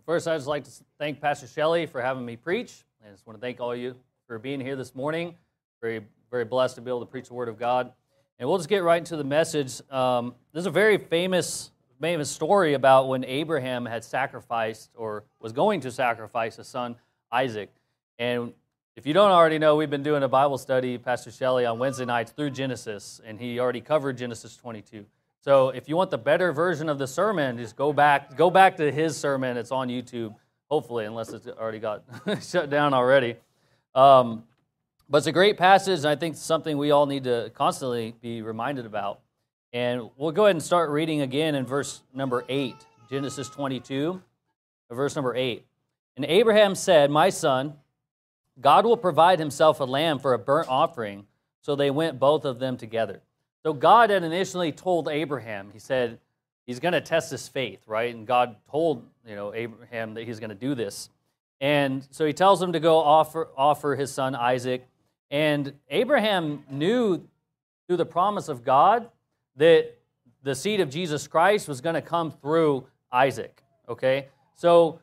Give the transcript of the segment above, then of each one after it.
First, I'd just like to thank Pastor Shelley for having me preach. I just want to thank all of you for being here this morning. Very, very blessed to be able to preach the Word of God. And we'll just get right into the message. There's a very famous story about when Abraham had sacrificed or was going to sacrifice his son Isaac. And if you don't already know, we've been doing a Bible study, Pastor Shelley, on Wednesday nights through Genesis, and he already covered Genesis 22. So if you want the better version of the sermon, just go back to his sermon. It's on YouTube, hopefully, unless it's already got shut down already. But it's a great passage, and I think it's something we all need to constantly be reminded about. And we'll go ahead and start reading again in verse number 8, Genesis 22, verse number 8. And Abraham said, "My son, God will provide himself a lamb for a burnt offering." So they went both of them together. So God had initially told Abraham, he said, he's going to test his faith, right? And God told Abraham that he's going to do this. And so he tells him to go offer his son Isaac. And Abraham knew through the promise of God that the seed of Jesus Christ was going to come through Isaac, okay? So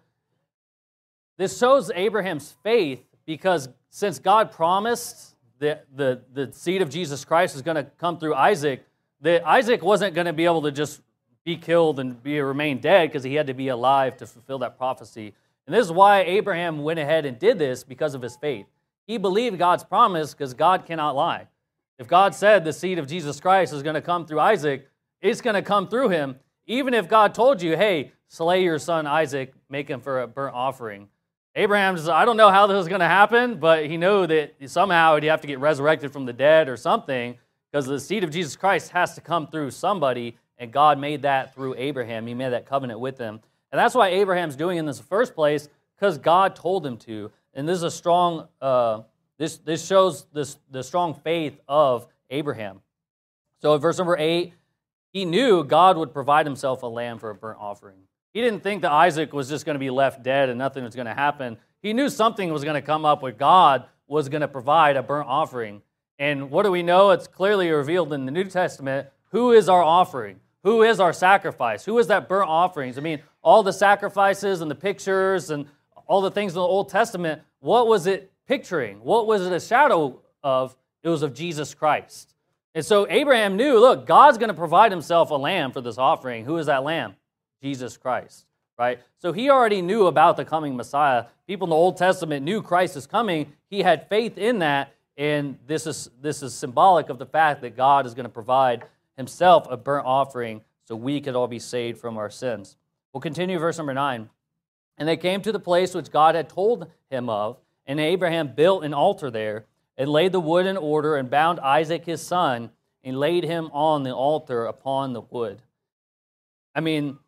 this shows Abraham's faith because since God promised that the seed of Jesus Christ is going to come through Isaac, that Isaac wasn't going to be able to just be killed and remain dead because he had to be alive to fulfill that prophecy. And this is why Abraham went ahead and did this, because of his faith. He believed God's promise because God cannot lie. If God said the seed of Jesus Christ is going to come through Isaac, it's going to come through him. Even if God told you, hey, slay your son Isaac, make him for a burnt offering. Abraham says, I don't know how this is going to happen, but he knew that somehow he'd have to get resurrected from the dead or something, because the seed of Jesus Christ has to come through somebody, and God made that through Abraham. He made that covenant with him. And that's why Abraham's doing it in this first place, because God told him to. And this is a strong, this shows the strong faith of Abraham. So in verse number 8, he knew God would provide himself a lamb for a burnt offering. He didn't think that Isaac was just going to be left dead and nothing was going to happen. He knew something was going to come up where God was going to provide a burnt offering. And what do we know? It's clearly revealed in the New Testament. Who is our offering? Who is our sacrifice? Who is that burnt offerings? I mean, all the sacrifices and the pictures and all the things in the Old Testament, what was it picturing? What was it a shadow of? It was of Jesus Christ. And so Abraham knew, look, God's going to provide himself a lamb for this offering. Who is that lamb? Jesus Christ, right? So he already knew about the coming Messiah. People in the Old Testament knew Christ is coming. He had faith in that, and this is symbolic of the fact that God is going to provide himself a burnt offering so we could all be saved from our sins. We'll continue verse number 9. And they came to the place which God had told him of, and Abraham built an altar there, and laid the wood in order, and bound Isaac his son, and laid him on the altar upon the wood. I mean,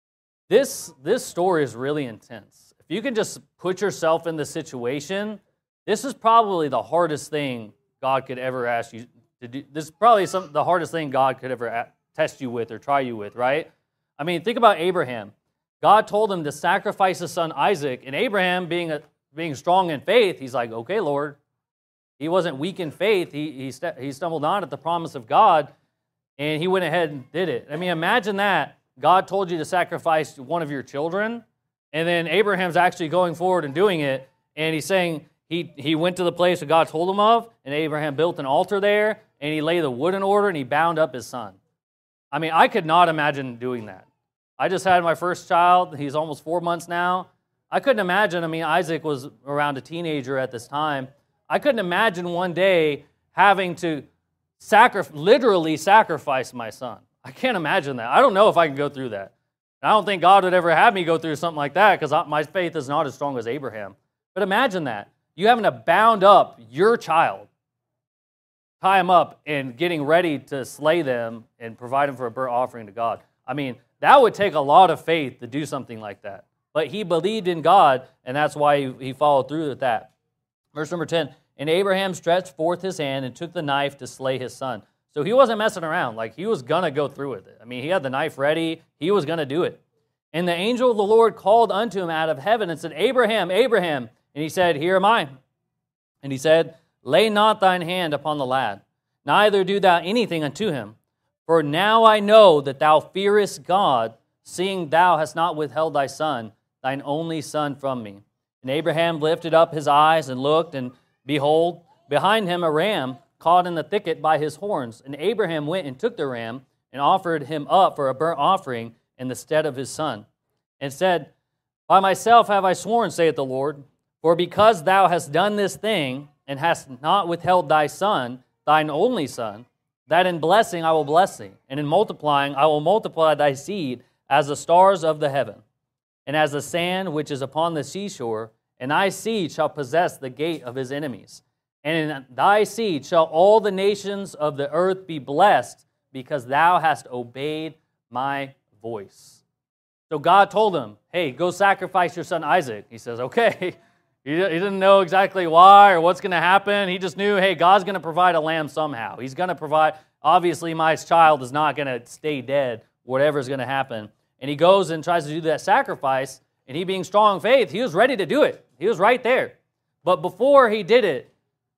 this story is really intense. If you can just put yourself in the situation, this is probably the hardest thing God could ever ask you to do. This is probably the hardest thing God could ever test you with or try you with, right? I mean, think about Abraham. God told him to sacrifice his son Isaac, and Abraham, being strong in faith, he's like, okay, Lord. He wasn't weak in faith. He stumbled on at the promise of God, and he went ahead and did it. I mean, imagine that. God told you to sacrifice one of your children, and then Abraham's actually going forward and doing it, and he's saying he went to the place that God told him of, and Abraham built an altar there, and he laid the wood in order, and he bound up his son. I mean, I could not imagine doing that. I just had my first child. He's almost 4 months now. I couldn't imagine. I mean, Isaac was around a teenager at this time. I couldn't imagine one day having to literally sacrifice my son. I can't imagine that. I don't know if I can go through that. I don't think God would ever have me go through something like that because my faith is not as strong as Abraham. But imagine that. You having to bound up your child, tie him up, and getting ready to slay them and provide him for a burnt offering to God. I mean, that would take a lot of faith to do something like that. But he believed in God, and that's why he followed through with that. Verse number 10, and Abraham stretched forth his hand and took the knife to slay his son. So he wasn't messing around. Like, he was going to go through with it. I mean, he had the knife ready. He was going to do it. And the angel of the Lord called unto him out of heaven and said, Abraham, Abraham. And he said, Here am I. And he said, Lay not thine hand upon the lad, neither do thou anything unto him. For now I know that thou fearest God, seeing thou hast not withheld thy son, thine only son from me. And Abraham lifted up his eyes and looked, and behold, behind him a ram caught in the thicket by his horns. And Abraham went and took the ram and offered him up for a burnt offering in the stead of his son, and said, By myself have I sworn, saith the Lord, for because thou hast done this thing, and hast not withheld thy son, thine only son, that in blessing I will bless thee, and in multiplying I will multiply thy seed as the stars of the heaven, and as the sand which is upon the seashore, and thy seed shall possess the gate of his enemies. And in thy seed shall all the nations of the earth be blessed, because thou hast obeyed my voice. So God told him, hey, go sacrifice your son Isaac. He says, okay. He didn't know exactly why or what's going to happen. He just knew, hey, God's going to provide a lamb somehow. He's going to provide, obviously my child is not going to stay dead, whatever's going to happen. And he goes and tries to do that sacrifice, and he being strong in faith, he was ready to do it. He was right there. But before he did it,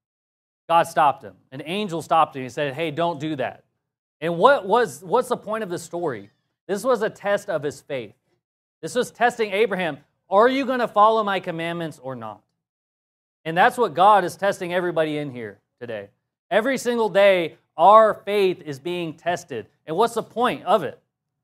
God stopped him. An angel stopped him. He said, hey, don't do that. And what's the point of this story? This was a test of his faith. This was testing Abraham. Are you going to follow my commandments or not? And that's what God is testing everybody in here today. Every single day, our faith is being tested. And what's the point of it?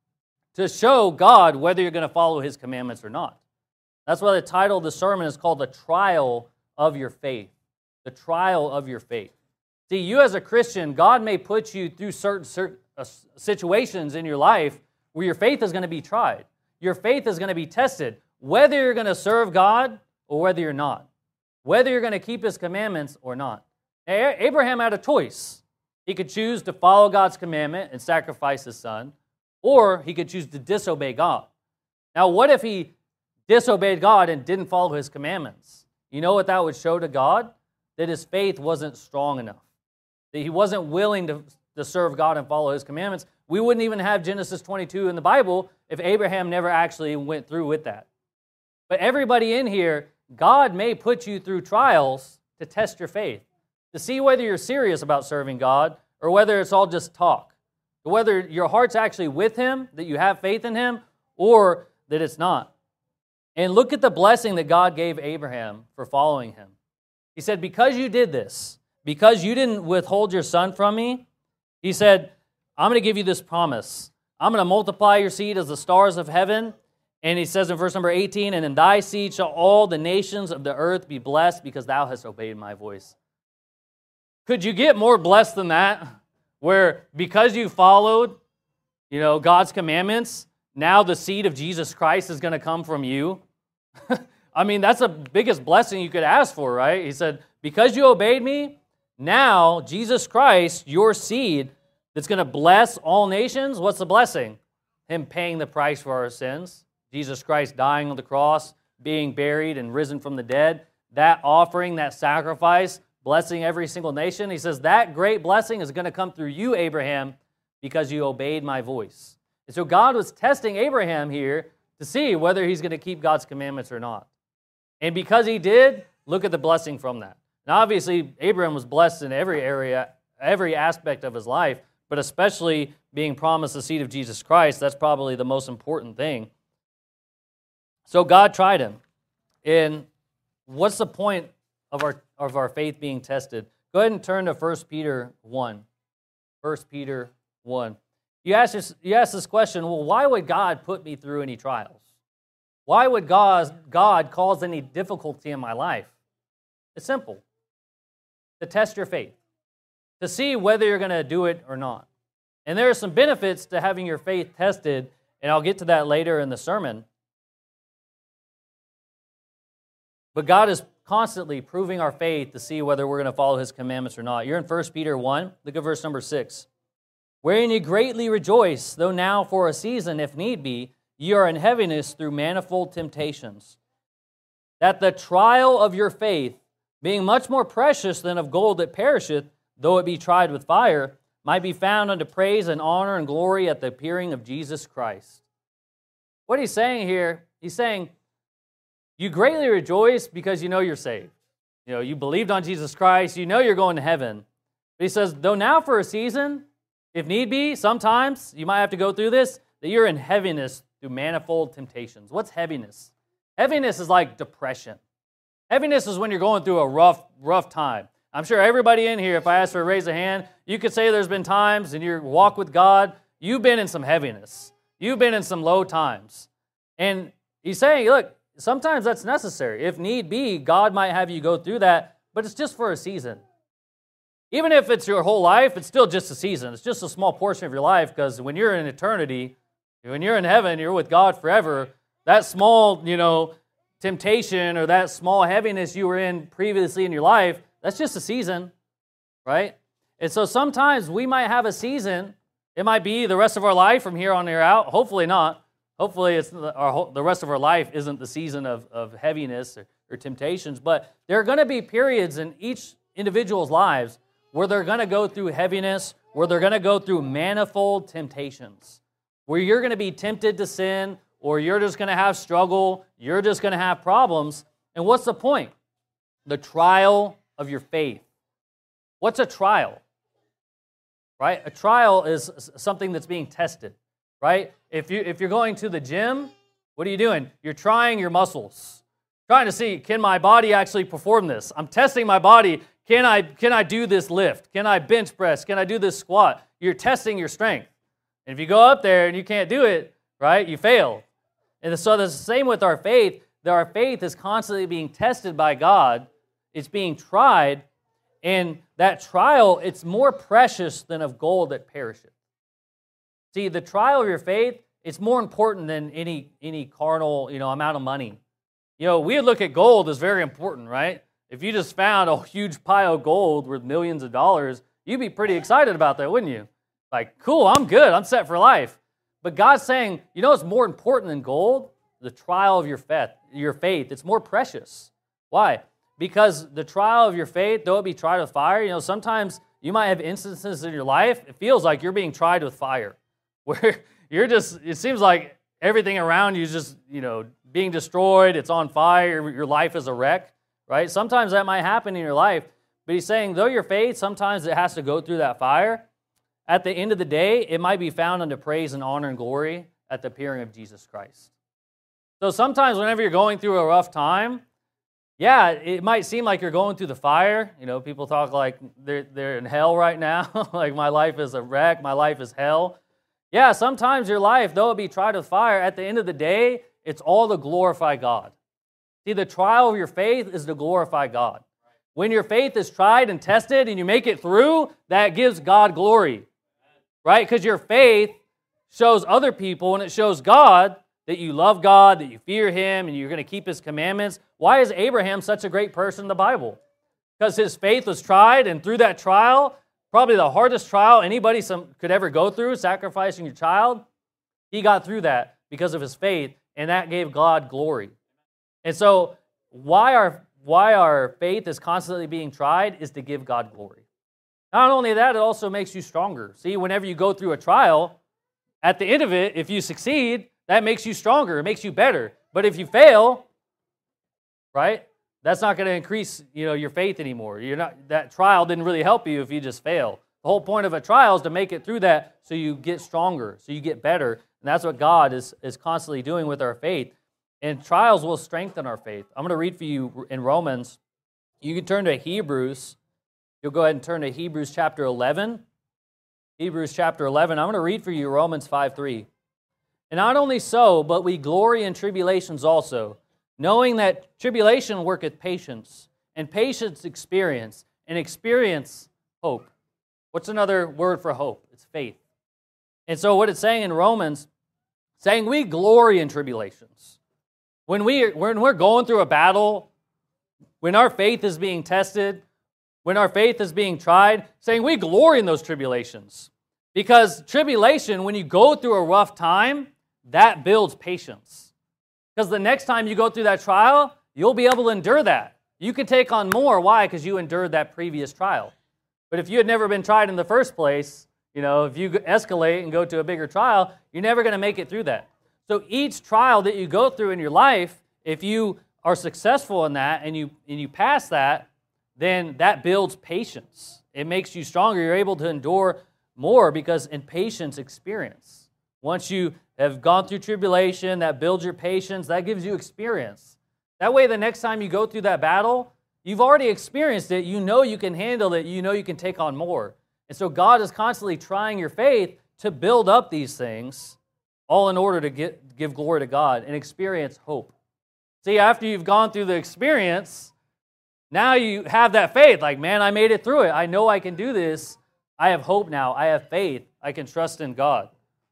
To show God whether you're going to follow his commandments or not. That's why the title of the sermon is called The Trial of Your Faith. The Trial of Your Faith. See, you as a Christian, God may put you through certain situations in your life where your faith is going to be tried. Your faith is going to be tested, whether you're going to serve God or whether you're not. Whether you're going to keep his commandments or not. Abraham had a choice. He could choose to follow God's commandment and sacrifice his son, or he could choose to disobey God. Now, what if he disobeyed God and didn't follow his commandments? You know what that would show to God? That his faith wasn't strong enough. That he wasn't willing to serve God and follow his commandments. We wouldn't even have Genesis 22 in the Bible if Abraham never actually went through with that. But everybody in here, God may put you through trials to test your faith, to see whether you're serious about serving God or whether it's all just talk, whether your heart's actually with him, that you have faith in him, or that it's not. And look at the blessing that God gave Abraham for following him. He said, because you did this, because you didn't withhold your son from me, he said, I'm going to give you this promise. I'm going to multiply your seed as the stars of heaven. And he says in verse number 18, and in thy seed shall all the nations of the earth be blessed because thou hast obeyed my voice. Could you get more blessed than that? Where because you followed, God's commandments, now the seed of Jesus Christ is going to come from you. I mean, that's the biggest blessing you could ask for, right? He said, because you obeyed me, now Jesus Christ, your seed, that's going to bless all nations. What's the blessing? Him paying the price for our sins. Jesus Christ dying on the cross, being buried and risen from the dead. That offering, that sacrifice, blessing every single nation. He says that great blessing is going to come through you, Abraham, because you obeyed my voice. And so God was testing Abraham here to see whether he's going to keep God's commandments or not. And because he did, look at the blessing from that. Now, obviously, Abraham was blessed in every area, every aspect of his life, but especially being promised the seed of Jesus Christ. That's probably the most important thing. So God tried him. And what's the point of our faith being tested? Go ahead and turn to 1 Peter 1. 1 Peter 1. You ask this question, well, why would God put me through any trials? Why would God cause any difficulty in my life? It's simple. To test your faith. To see whether you're going to do it or not. And there are some benefits to having your faith tested, and I'll get to that later in the sermon. But God is constantly proving our faith to see whether we're going to follow his commandments or not. You're in 1 Peter 1. Look at verse number 6. Wherein ye greatly rejoice, though now for a season, if need be, ye are in heaviness through manifold temptations, that the trial of your faith, being much more precious than of gold that perisheth, though it be tried with fire, might be found unto praise and honor and glory at the appearing of Jesus Christ. What he's saying here, he's saying, you greatly rejoice because you know you're saved. You believed on Jesus Christ, you know you're going to heaven. But he says, though now for a season, if need be, sometimes you might have to go through this, that you're in heaviness through manifold temptations. What's heaviness? Heaviness is like depression. Heaviness is when you're going through a rough time. I'm sure everybody in here, if I ask for a raise of hand, you could say there's been times in your walk with God, you've been in some heaviness. You've been in some low times. And he's saying, look, sometimes that's necessary. If need be, God might have you go through that, but it's just for a season. Even if it's your whole life, it's still just a season. It's just a small portion of your life, because when you're in eternity, when you're in heaven, you're with God forever, that small, temptation or that small heaviness you were in previously in your life, that's just a season, right? And so sometimes we might have a season. It might be the rest of our life from here on here out. Hopefully not. Hopefully it's the rest of our life isn't the season of heaviness or temptations, but there are going to be periods in each individual's lives where they're going to go through heaviness, where they're going to go through manifold temptations, where you're going to be tempted to sin, or you're just going to have struggle, you're just going to have problems. And what's the point? The trial of your faith. What's a trial? Right? A trial is something that's being tested, right? If you're going to the gym, what are you doing? You're trying your muscles, trying to see, can my body actually perform this? I'm testing my body. Can I do this lift? Can I bench press? Can I do this squat? You're testing your strength. And if you go up there and you can't do it, right, you fail. And so it's the same with our faith, that our faith is constantly being tested by God. It's being tried, and that trial, it's more precious than of gold that perisheth. See, the trial of your faith, it's more important than any carnal, amount of money. We look at gold as very important, right? If you just found a huge pile of gold worth millions of dollars, you'd be pretty excited about that, wouldn't you? Like, cool, I'm good, I'm set for life. But God's saying, what's more important than gold? The trial of your faith. It's more precious. Why? Because the trial of your faith, though it be tried with fire, sometimes you might have instances in your life, it feels like you're being tried with fire, where it seems like everything around you is just, being destroyed, it's on fire, your life is a wreck, right? Sometimes that might happen in your life, but he's saying, though your faith, sometimes it has to go through that fire, at the end of the day, it might be found unto praise and honor and glory at the appearing of Jesus Christ. So sometimes whenever you're going through a rough time, yeah, it might seem like you're going through the fire. People talk like they're in hell right now, like my life is a wreck, my life is hell. Yeah, sometimes your life, though it be tried with fire, at the end of the day, it's all to glorify God. See, the trial of your faith is to glorify God. When your faith is tried and tested and you make it through, that gives God glory. Right? Because your faith shows other people and it shows God that you love God, that you fear Him, and you're going to keep His commandments. Why is Abraham such a great person in the Bible? Because his faith was tried, and through that trial, probably the hardest trial anybody could ever go through, sacrificing your child, he got through that because of his faith, and that gave God glory. And so why our faith is constantly being tried is to give God glory. Not only that, it also makes you stronger. See, whenever you go through a trial, at the end of it, if you succeed, that makes you stronger. It makes you better. But if you fail, right, that's not going to increase, your faith anymore. That trial didn't really help you if you just fail. The whole point of a trial is to make it through that so you get stronger, so you get better. And that's what God is constantly doing with our faith. And trials will strengthen our faith. I'm going to read for you in Romans. You can turn to Hebrews. You'll go ahead and turn to Hebrews chapter 11. Hebrews chapter 11. I'm going to read for you Romans 5:3. And not only so, but we glory in tribulations also, knowing that tribulation worketh patience, and patience experience, and experience hope. What's another word for hope? It's faith. And so what it's saying in Romans, saying we glory in tribulations. When we're going through a battle, when our faith is being tested, when our faith is being tried, saying we glory in those tribulations. Because tribulation, when you go through a rough time, that builds patience. Because the next time you go through that trial, you'll be able to endure that. You can take on more. Why? Because you endured that previous trial. But if you had never been tried in the first place, if you escalate and go to a bigger trial, you're never going to make it through that. So each trial that you go through in your life, if you are successful in that and you pass that, then that builds patience. It makes you stronger. You're able to endure more because in patience experience. Once you have gone through tribulation, that builds your patience, that gives you experience. That way, the next time you go through that battle, you've already experienced it. You know you can handle it. You know you can take on more. And so God is constantly trying your faith to build up these things, all in order to give glory to God and experience hope. See, after you've gone through the experience, now you have that faith. Like, man, I made it through it. I know I can do this. I have hope now. I have faith. I can trust in God.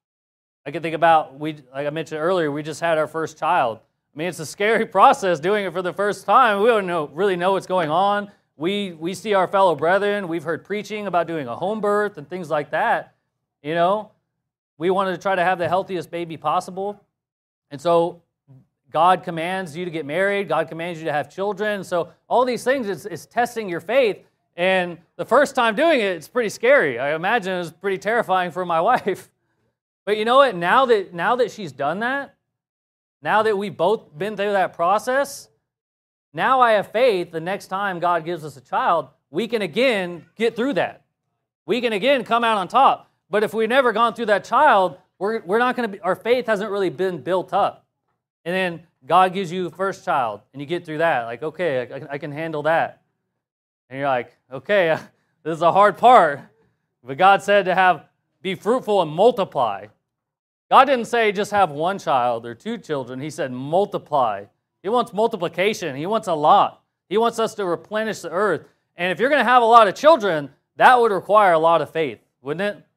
I can think about, like I mentioned earlier, we just had our first child. I mean, it's a scary process doing it for the first time. We don't really know what's going on. We see our fellow brethren. We've heard preaching about doing a home birth and things like that. You know, we wanted to try to have the healthiest baby possible. And so God commands you to get married. God commands you to have children. So all these things is testing your faith. And the first time doing it, it's pretty scary. I imagine it was pretty terrifying for my wife. But you know what? Now that she's done that, now that we've both been through that process, now I have faith the next time God gives us a child, we can again get through that. We can again come out on top. But if we've never gone through that child, we're not going to be, our faith hasn't really been built up. And then God gives you the first child, and you get through that. Like, okay, I can handle that. And you're like, okay, this is a hard part. But God said to be fruitful and multiply. God didn't say just have one child or two children. He said multiply. He wants multiplication. He wants a lot. He wants us to replenish the earth. And if you're going to have a lot of children, that would require a lot of faith, wouldn't it?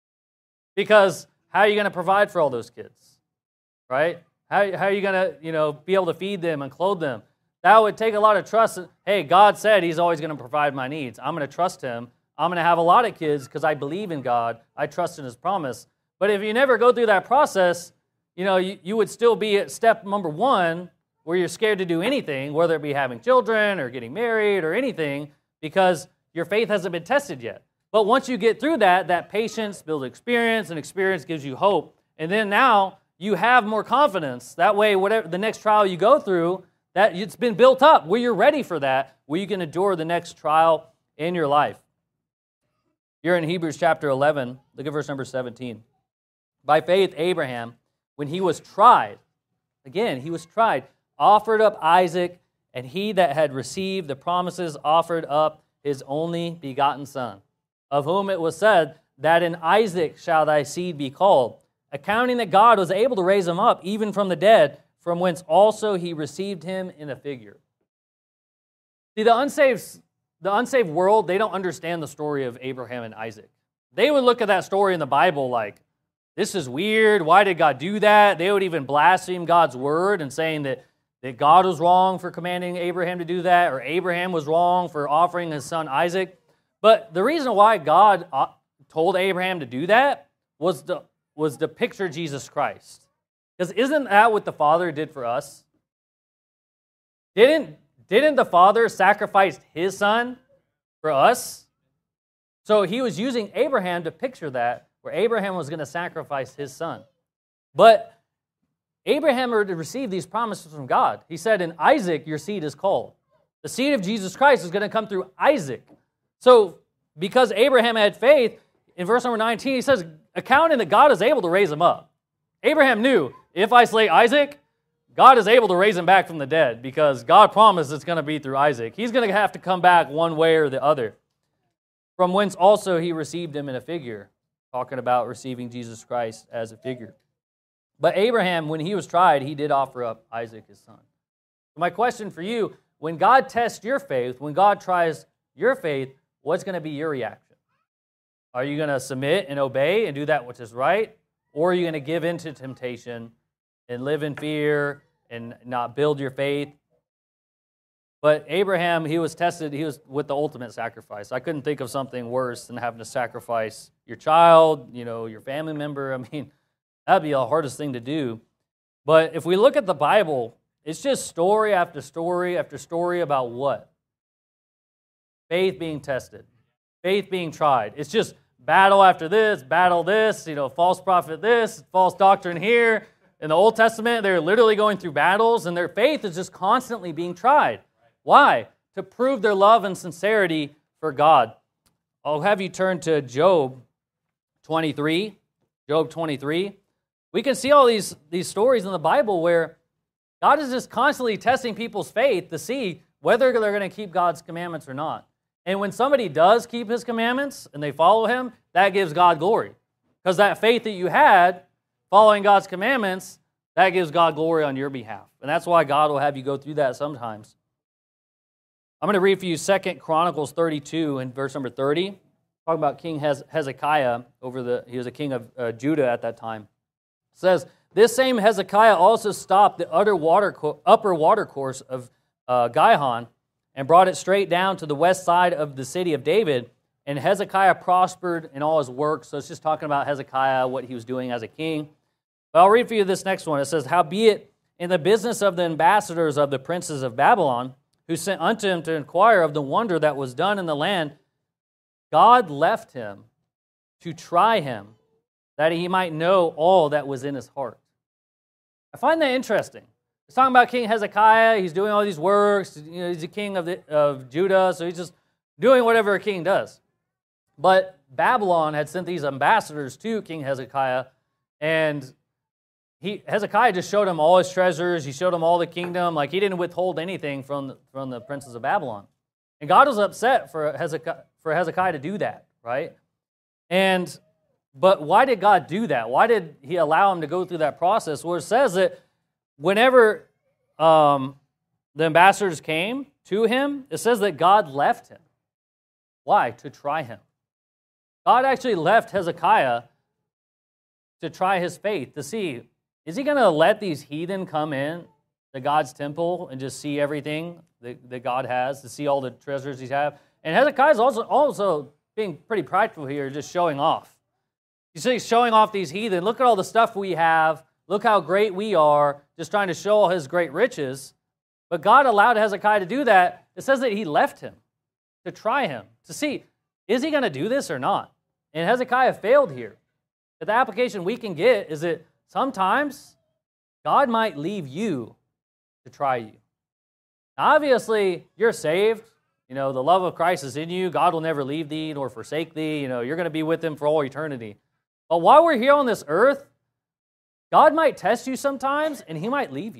Because how are you going to provide for all those kids, right? How are you going to, be able to feed them and clothe them? That would take a lot of trust. Hey, God said He's always going to provide my needs. I'm going to trust Him. I'm going to have a lot of kids because I believe in God. I trust in His promise. But if you never go through that process, you would still be at step number one where you're scared to do anything, whether it be having children or getting married or anything, because your faith hasn't been tested yet. But once you get through that patience builds experience, and experience gives you hope. And then now you have more confidence. That way, whatever the next trial you go through, that it's been built up where you're ready for that, where you can endure the next trial in your life. You're in Hebrews chapter 11. Look at verse number 17. By faith, Abraham, when he was tried, again, he was tried, offered up Isaac, and he that had received the promises offered up his only begotten son, of whom it was said, that in Isaac shall thy seed be called, accounting that God was able to raise him up, even from the dead, from whence also he received him in a figure. See, the unsaved world, they don't understand the story of Abraham and Isaac. They would look at that story in the Bible like, this is weird. Why did God do that? They would even blaspheme God's word and saying that God was wrong for commanding Abraham to do that, or Abraham was wrong for offering his son Isaac. But the reason why God told Abraham to do that was to picture Jesus Christ. Because isn't that what the Father did for us? Didn't the Father sacrifice His Son for us? So He was using Abraham to picture that, where Abraham was going to sacrifice his son. But Abraham had received these promises from God. He said, in Isaac your seed is called. The seed of Jesus Christ is going to come through Isaac. So because Abraham had faith, in verse number 19, he says, accounting that God is able to raise him up. Abraham knew, if I slay Isaac, God is able to raise him back from the dead, because God promised it's going to be through Isaac. He's going to have to come back one way or the other. From whence also he received him in a figure. Talking about receiving Jesus Christ as a figure. But Abraham, when he was tried, he did offer up Isaac, his son. So my question for you, when God tests your faith, when God tries your faith, what's going to be your reaction? Are you going to submit and obey and do that which is right? Or are you going to give in to temptation and live in fear and not build your faith? But Abraham, he was tested, he was with the ultimate sacrifice. I couldn't think of something worse than having to sacrifice your child, your family member. I mean, that'd be the hardest thing to do. But if we look at the Bible, it's just story after story after story about what? Faith being tested, faith being tried. It's just battle after this, false prophet this, false doctrine here. In the Old Testament, they're literally going through battles, and their faith is just constantly being tried. Why? To prove their love and sincerity for God. I'll have you turn to Job 23. Job 23. We can see all these stories in the Bible where God is just constantly testing people's faith to see whether they're going to keep God's commandments or not. And when somebody does keep His commandments and they follow Him, that gives God glory. Because that faith that you had following God's commandments, that gives God glory on your behalf. And that's why God will have you go through that sometimes. I'm going to read for you 2 Chronicles 32 and verse number 30. Talking about King Hezekiah, he was a king of Judah at that time. It says, this same Hezekiah also stopped the upper watercourse of Gihon and brought it straight down to the west side of the city of David. And Hezekiah prospered in all his work. So it's just talking about Hezekiah, what he was doing as a king. But I'll read for you this next one. It says, howbeit in the business of the ambassadors of the princes of Babylon, who sent unto him to inquire of the wonder that was done in the land, God left him to try him, that he might know all that was in his heart. I find that interesting. It's talking about King Hezekiah. He's doing all these works. He's the king of Judah, so he's just doing whatever a king does. But Babylon had sent these ambassadors to King Hezekiah, and Hezekiah just showed him all his treasures. He showed him all the kingdom. Like, he didn't withhold anything from the princes of Babylon. And God was upset for Hezekiah to do that, right? But why did God do that? Why did He allow him to go through that process? Well, it says that whenever the ambassadors came to him, it says that God left him. Why? To try him. God actually left Hezekiah to try his faith, to see, is he going to let these heathen come in to God's temple and just see everything that God has, to see all the treasures He has? And Hezekiah's also being pretty practical here, just showing off. He's showing off these heathen. Look at all the stuff we have. Look how great we are, just trying to show all His great riches. But God allowed Hezekiah to do that. It says that He left him to try him, to see, is he going to do this or not? And Hezekiah failed here. But the application we can get is that sometimes God might leave you to try you. Now, obviously, you're saved. The love of Christ is in you. God will never leave thee nor forsake thee. You're going to be with Him for all eternity. But while we're here on this earth, God might test you sometimes, and He might leave you.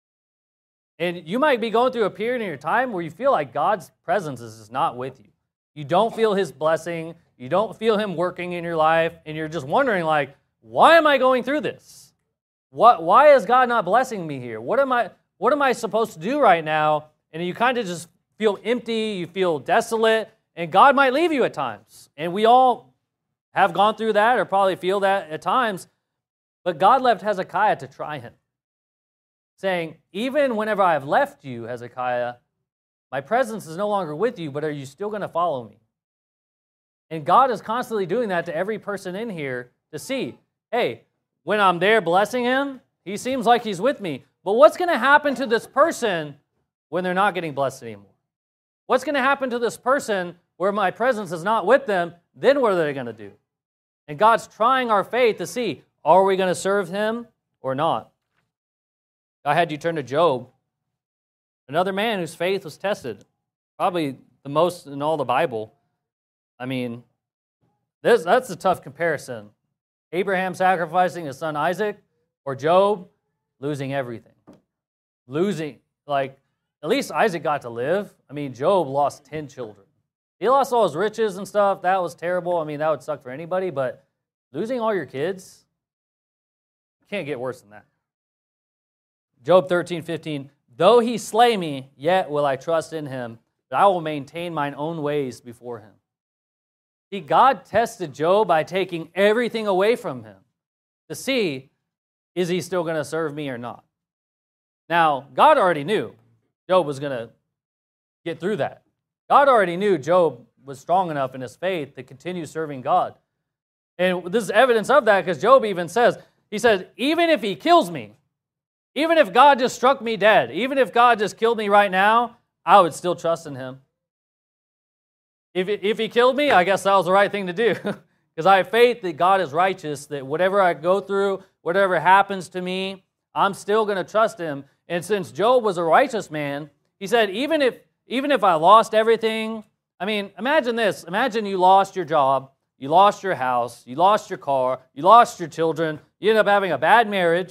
And you might be going through a period in your time where you feel like God's presence is just not with you. You don't feel His blessing. You don't feel Him working in your life, and you're just wondering, like, why am I going through this? Why is God not blessing me here? What am I supposed to do right now? And you kind of just feel empty, you feel desolate, and God might leave you at times. And we all have gone through that or probably feel that at times. But God left Hezekiah to try him, saying, even whenever I have left you, Hezekiah, my presence is no longer with you, but are you still going to follow me? And God is constantly doing that to every person in here to see, hey, when I'm there blessing him, he seems like he's with me. But what's going to happen to this person when they're not getting blessed anymore? What's going to happen to this person where my presence is not with them? Then what are they going to do? And God's trying our faith to see, are we going to serve him or not? I had you turn to Job, another man whose faith was tested, probably the most in all the Bible. I mean, that's a tough comparison. Abraham sacrificing his son Isaac, or Job losing everything. At least Isaac got to live. I mean, Job lost 10 children. He lost all his riches and stuff. That was terrible. I mean, that would suck for anybody, but losing all your kids, can't get worse than that. Job 13:15, though he slay me, yet will I trust in him, but I will maintain mine own ways before him. See, God tested Job by taking everything away from him to see, is he still going to serve me or not? Now, God already knew Job was going to get through that. God already knew Job was strong enough in his faith to continue serving God. And this is evidence of that because Job even says, he said, even if he kills me, even if God just struck me dead, even if God just killed me right now, I would still trust in him. If he killed me, I guess that was the right thing to do because I have faith that God is righteous, that whatever I go through, whatever happens to me, I'm still going to trust him. And since Job was a righteous man, he said, even if I lost everything, I mean, imagine this. Imagine you lost your job, you lost your house, you lost your car, you lost your children, you end up having a bad marriage,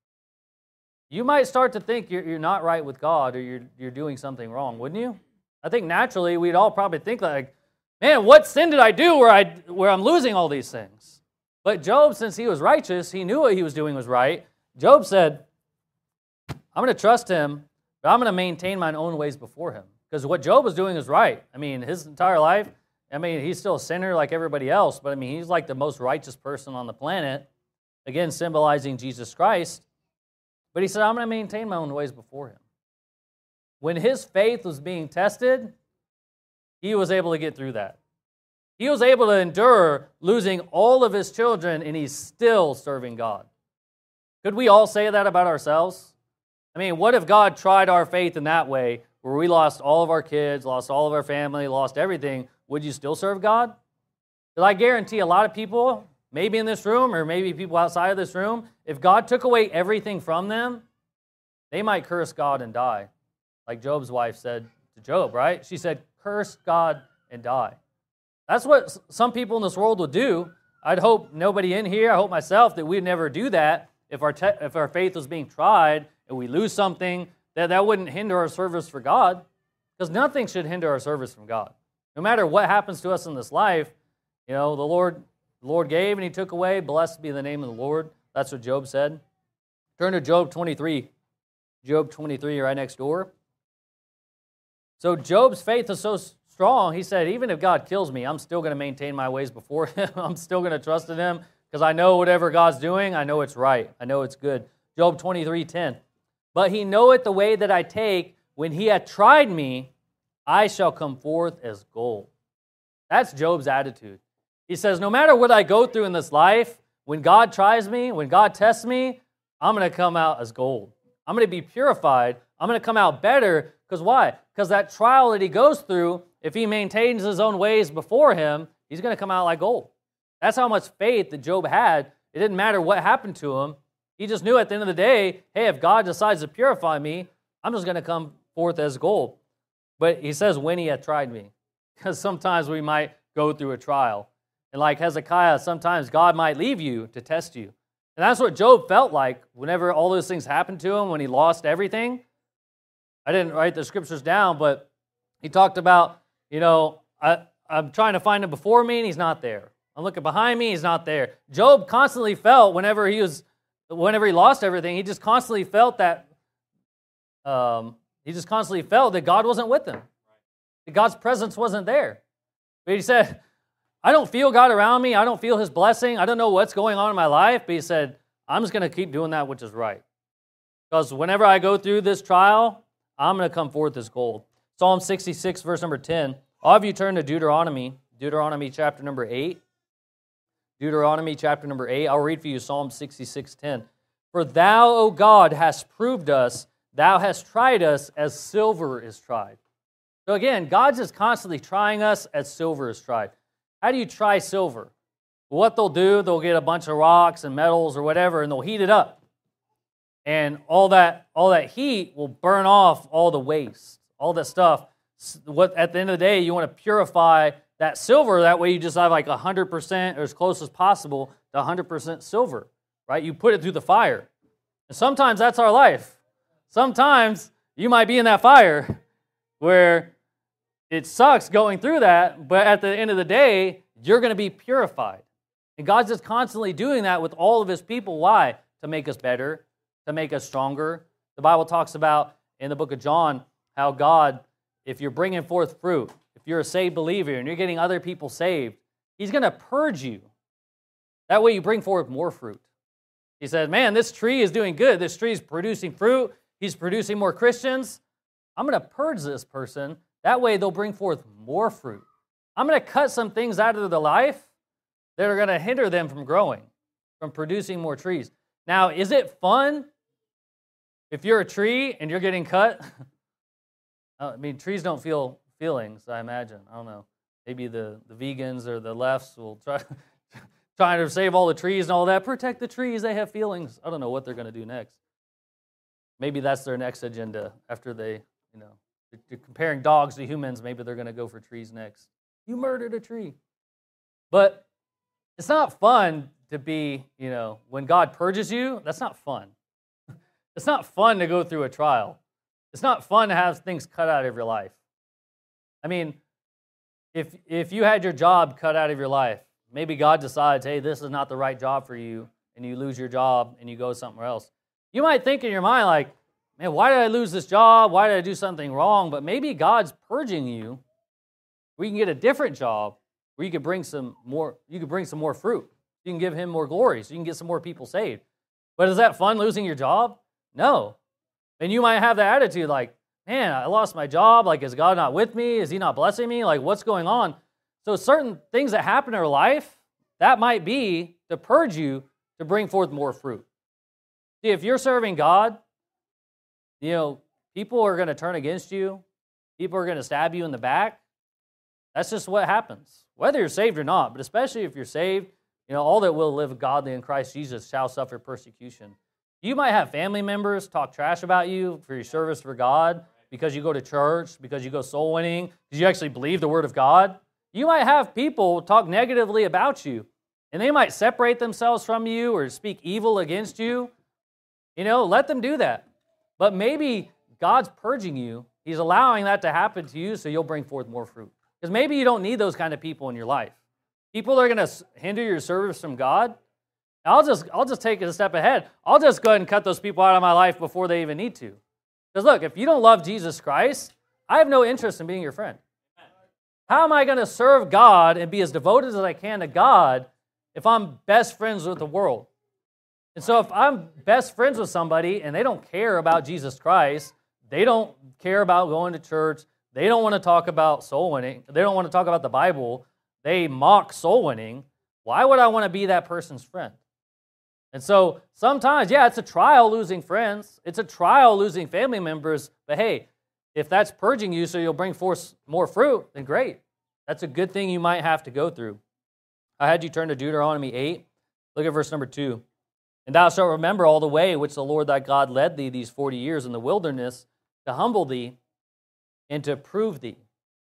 you might start to think you're not right with God or you're doing something wrong, wouldn't you? I think naturally we'd all probably think like, man, what sin did I do where I'm losing all these things? But Job, since he was righteous, he knew what he was doing was right. Job said, I'm going to trust him, but I'm going to maintain my own ways before him. Because what Job was doing is right. I mean, his entire life, he's still a sinner like everybody else, but he's like the most righteous person on the planet, again, symbolizing Jesus Christ. But he said, I'm going to maintain my own ways before him. When his faith was being tested, he was able to get through that. He was able to endure losing all of his children, and he's still serving God. Could we all say that about ourselves? What if God tried our faith in that way, where we lost all of our kids, lost all of our family, lost everything? Would you still serve God? Because I guarantee a lot of people, maybe in this room or maybe people outside of this room, if God took away everything from them, they might curse God and die. Like Job's wife said to Job, right? She said, curse God and die. That's what some people in this world would do. I'd hope nobody in here, I hope myself, that we'd never do that if our faith was being tried and we lose something, that wouldn't hinder our service for God, because nothing should hinder our service from God. No matter what happens to us in this life, the Lord gave and he took away. Blessed be the name of the Lord. That's what Job said. Turn to Job 23. Job 23 right next door. So Job's faith is so strong, he said, even if God kills me, I'm still going to maintain my ways before him. I'm still going to trust in him, because I know whatever God's doing, I know it's right. I know it's good. Job 23:10. But he knoweth the way that I take. When he hath tried me, I shall come forth as gold. That's Job's attitude. He says, no matter what I go through in this life, when God tries me, when God tests me, I'm going to come out as gold. I'm going to be purified. I'm going to come out better. Because why? Because that trial that he goes through, if he maintains his own ways before him, he's going to come out like gold. That's how much faith that Job had. It didn't matter what happened to him. He just knew at the end of the day, hey, if God decides to purify me, I'm just going to come forth as gold. But he says, when he hath tried me. Because sometimes we might go through a trial. And like Hezekiah, sometimes God might leave you to test you. And that's what Job felt like whenever all those things happened to him, when he lost everything. I didn't write the scriptures down, but he talked about, I'm trying to find him before me, and he's not there. I'm looking behind me, he's not there. Job constantly felt whenever he lost everything, he just constantly felt that God wasn't with him. That God's presence wasn't there. But he said, I don't feel God around me. I don't feel his blessing. I don't know what's going on in my life. But he said, I'm just going to keep doing that which is right. Because whenever I go through this trial, I'm going to come forth as gold. Psalm 66, verse number 10. All of you turn to Deuteronomy chapter number 8. Deuteronomy chapter number 8. I'll read for you Psalm 66:10. For thou, O God, hast proved us, thou hast tried us as silver is tried. So again, God's just constantly trying us as silver is tried. How do you try silver? What they'll do, they'll get a bunch of rocks and metals or whatever, and they'll heat it up. And all that heat will burn off all the waste, all that stuff. At the end of the day, you want to purify that silver. That way you just have like 100% or as close as possible to 100% silver, right? You put it through the fire. And sometimes that's our life. Sometimes you might be in that fire where it sucks going through that, but at the end of the day, you're going to be purified. And God's just constantly doing that with all of his people. Why? To make us better, to make us stronger. The Bible talks about in the book of John how God, if you're bringing forth fruit, if you're a saved believer and you're getting other people saved, he's going to purge you. That way you bring forth more fruit. He said, man, this tree is doing good. This tree is producing fruit. He's producing more Christians. I'm going to purge this person. That way they'll bring forth more fruit. I'm going to cut some things out of their life that are going to hinder them from growing, from producing more trees. Now, is it fun if you're a tree and you're getting cut? Trees don't feel feelings, I imagine. I don't know. Maybe the vegans or the lefts will try to save all the trees and all that. Protect the trees, they have feelings. I don't know what they're going to do next. Maybe that's their next agenda after they're comparing dogs to humans. Maybe they're going to go for trees next. You murdered a tree. But it's not fun to be, when God purges you, that's not fun. It's not fun to go through a trial. It's not fun to have things cut out of your life. I mean, if you had your job cut out of your life, maybe God decides, hey, this is not the right job for you, and you lose your job and you go somewhere else. You might think in your mind like, man, why did I lose this job? Why did I do something wrong? But maybe God's purging you where you can get a different job where you could bring some more fruit. You can give him more glory, so you can get some more people saved. But is that fun losing your job? No. And you might have the attitude like, man, I lost my job. Like, is God not with me? Is he not blessing me? Like, what's going on? So certain things that happen in our life, that might be to purge you to bring forth more fruit. See, if you're serving God, people are going to turn against you. People are going to stab you in the back. That's just what happens, whether you're saved or not. But especially if you're saved, all that will live godly in Christ Jesus shall suffer persecution. You might have family members talk trash about you for your service for God because you go to church, because you go soul winning, because you actually believe the Word of God. You might have people talk negatively about you, and they might separate themselves from you or speak evil against you. Let them do that. But maybe God's purging you. He's allowing that to happen to you so you'll bring forth more fruit. Because maybe you don't need those kind of people in your life. People that are going to hinder your service from God. I'll just take it a step ahead. I'll just go ahead and cut those people out of my life before they even need to. Because look, if you don't love Jesus Christ, I have no interest in being your friend. How am I going to serve God and be as devoted as I can to God if I'm best friends with the world? And so if I'm best friends with somebody and they don't care about Jesus Christ, they don't care about going to church, they don't want to talk about soul winning, they don't want to talk about the Bible, they mock soul winning, why would I want to be that person's friend? And so sometimes, it's a trial losing friends, it's a trial losing family members, but hey, if that's purging you so you'll bring forth more fruit, then great. That's a good thing you might have to go through. I had you turn to Deuteronomy 8. Look at verse number 2. And thou shalt remember all the way which the Lord thy God led thee these 40 years in the wilderness to humble thee and to prove thee,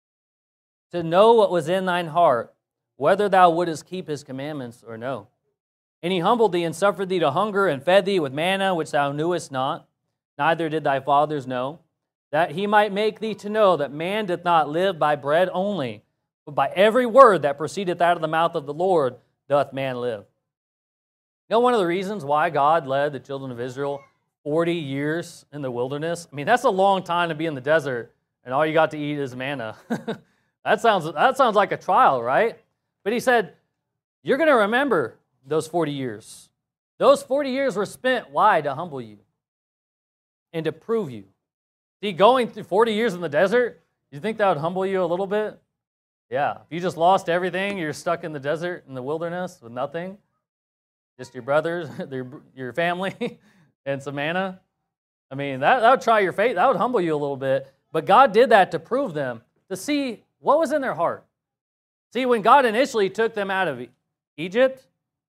to know what was in thine heart, whether thou wouldest keep his commandments or no. And he humbled thee and suffered thee to hunger and fed thee with manna which thou knewest not, neither did thy fathers know, that he might make thee to know that man doth not live by bread only, but by every word that proceedeth out of the mouth of the Lord doth man live. One of the reasons why God led the children of Israel 40 years in the wilderness, that's a long time to be in the desert, and all you got to eat is manna. That sounds like a trial, right? But he said, you're going to remember those 40 years. Those 40 years were spent, why? To humble you and to prove you. See, going through 40 years in the desert, you think that would humble you a little bit? Yeah. If you just lost everything, you're stuck in the desert, in the wilderness with nothing, just your brothers, your family, and some manna. That would try your faith. That would humble you a little bit. But God did that to prove them, to see what was in their heart. See, when God initially took them out of Egypt,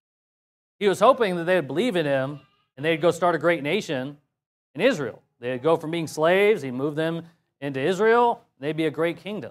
he was hoping that they would believe in him and they'd go start a great nation in Israel. They'd go from being slaves, he'd move them into Israel, and they'd be a great kingdom.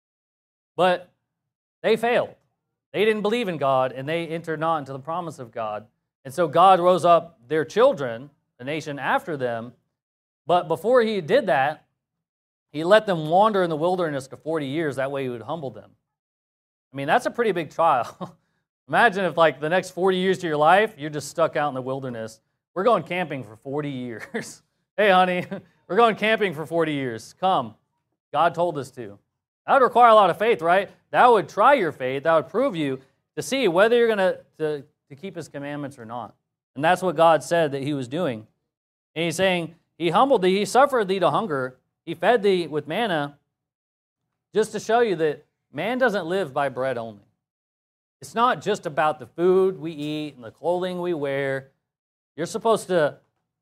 But they failed. They didn't believe in God, and they entered not into the promise of God. And so God rose up their children, the nation after them. But before he did that, he let them wander in the wilderness for 40 years. That way he would humble them. That's a pretty big trial. Imagine if the next 40 years to your life, you're just stuck out in the wilderness. We're going camping for 40 years. Hey, honey, we're going camping for 40 years. Come. God told us to. That would require a lot of faith, right? That would try your faith. That would prove you to see whether you're going to keep his commandments or not. And that's what God said that he was doing. And he's saying, he humbled thee, he suffered thee to hunger, he fed thee with manna, just to show you that man doesn't live by bread only. It's not just about the food we eat and the clothing we wear. You're supposed to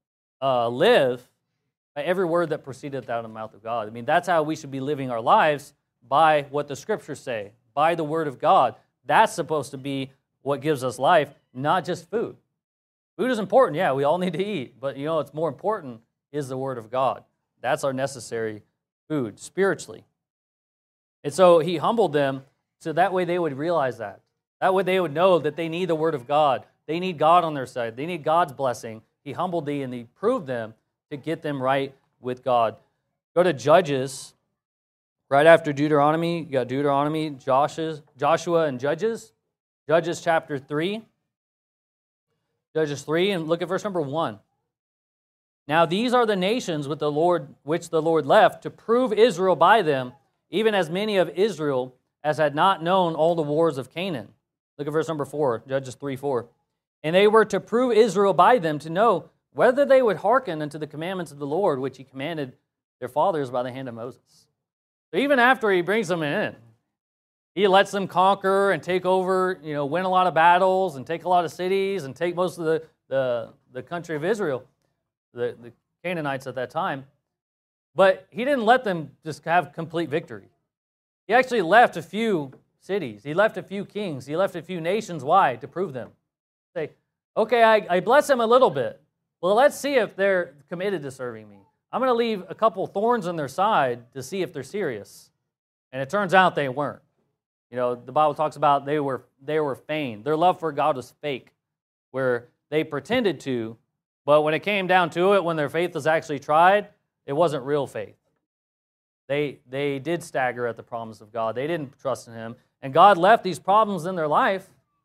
live by every word that proceedeth out of the mouth of God. That's how we should be living our lives, by what the Scriptures say, by the Word of God. That's supposed to be what gives us life, not just food. Food is important, yeah, we all need to eat, but what's more important is the Word of God. That's our necessary food, spiritually. And so he humbled them so that way they would realize that. That way they would know that they need the Word of God. They need God on their side. They need God's blessing. He humbled thee and he proved them to get them right with God. Go to Judges. Right after Deuteronomy, you got Deuteronomy, Joshua, and Judges. Judges chapter 3. Judges 3, and look at verse number 1. Now these are the nations which the Lord left to prove Israel by them, even as many of Israel as had not known all the wars of Canaan. Look at verse number 4, Judges 3:4. And they were to prove Israel by them to know whether they would hearken unto the commandments of the Lord, which he commanded their fathers by the hand of Moses. So even after he brings them in, he lets them conquer and take over, win a lot of battles and take a lot of cities and take most of the country of Israel, the Canaanites at that time. But he didn't let them just have complete victory. He actually left a few cities. He left a few kings. He left a few nations. Why? To prove them. Say, okay, I bless them a little bit. Well, let's see if they're committed to serving me. I'm going to leave a couple thorns on their side to see if they're serious. And it turns out they weren't. The Bible talks about they were feigned. Their love for God was fake, where they pretended to, but when it came down to it, when their faith was actually tried, it wasn't real faith. They did stagger at the promise of God. They didn't trust in Him. And God left these problems in their life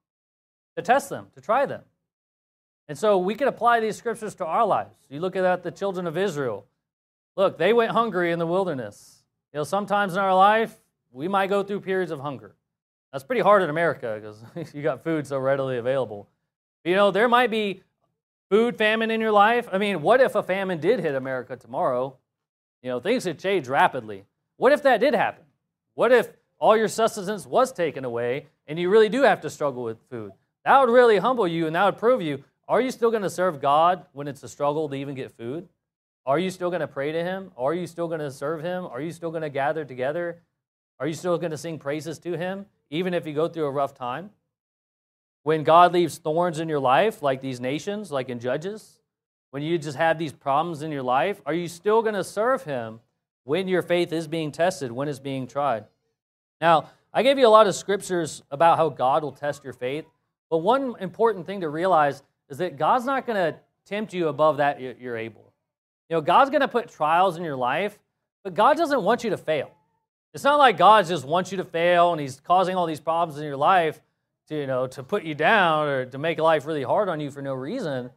to test them, to try them. And so we can apply these scriptures to our lives. You look at the children of Israel. Look, they went hungry in the wilderness. Sometimes in our life, we might go through periods of hunger. That's pretty hard in America because you got food so readily available. There might be food famine in your life. I mean, what if a famine did hit America tomorrow? Things could change rapidly. What if that did happen? What if all your sustenance was taken away and you really do have to struggle with food? That would really humble you and that would prove you, are you still going to serve God when it's a struggle to even get food? Are you still going to pray to Him? Are you still going to serve Him? Are you still going to gather together? Are you still going to sing praises to Him, even if you go through a rough time? When God leaves thorns in your life, like these nations, like in Judges, when you just have these problems in your life, are you still going to serve Him when your faith is being tested, when it's being tried? Now, I gave you a lot of scriptures about how God will test your faith, but one important thing to realize is that God's not going to tempt you above that you're able. God's going to put trials in your life, but God doesn't want you to fail. It's not like God just wants you to fail and He's causing all these problems in your life to put you down or to make life really hard on you for no reason.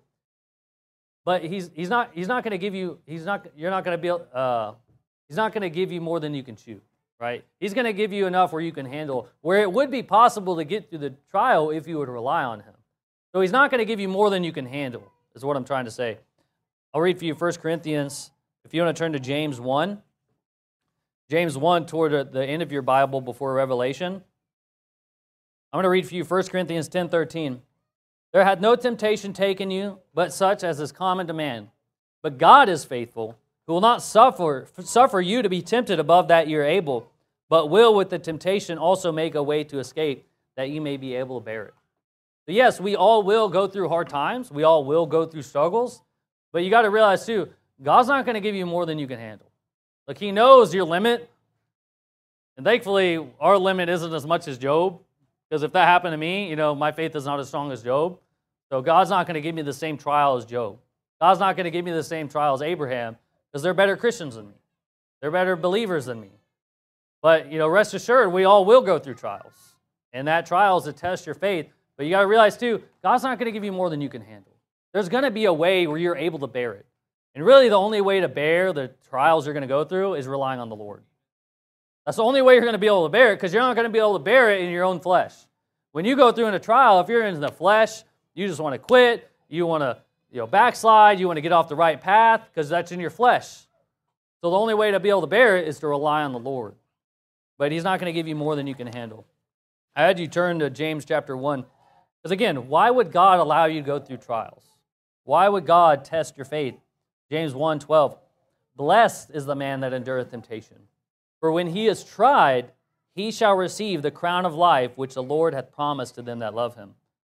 But He's not going to give you He's not going to give you more than you can chew, right? He's going to give you enough where you can handle, where it would be possible to get through the trial if you would rely on Him. So He's not going to give you more than you can handle, is what I'm trying to say. I'll read for you 1 Corinthians, if you want to turn to James 1. James 1 toward the end of your Bible before Revelation. I'm going to read for you 1 Corinthians 10:13. There hath no temptation taken you, but such as is common to man. But God is faithful, who will not suffer you to be tempted above that you are able, but will with the temptation also make a way to escape, that you may be able to bear it. So yes, we all will go through hard times. We all will go through struggles. But you got to realize too, God's not going to give you more than you can handle. Like He knows your limit. And thankfully, our limit isn't as much as Job. Because if that happened to me, my faith is not as strong as Job. So God's not going to give me the same trial as Job. God's not going to give me the same trial as Abraham because they're better Christians than me. They're better believers than me. But, rest assured, we all will go through trials. And that trial is to test your faith. But you got to realize too, God's not going to give you more than you can handle. There's going to be a way where you're able to bear it. And really the only way to bear the trials you're going to go through is relying on the Lord. That's the only way you're going to be able to bear it, because you're not going to be able to bear it in your own flesh. When you go through in a trial, if you're in the flesh, you just want to quit, you want to backslide, you want to get off the right path, because that's in your flesh. So the only way to be able to bear it is to rely on the Lord. But He's not going to give you more than you can handle. I had you turn to James chapter 1. Because again, why would God allow you to go through trials? Why would God test your faith? James 1:12. Blessed is the man that endureth temptation. For when he is tried, he shall receive the crown of life which the Lord hath promised to them that love Him.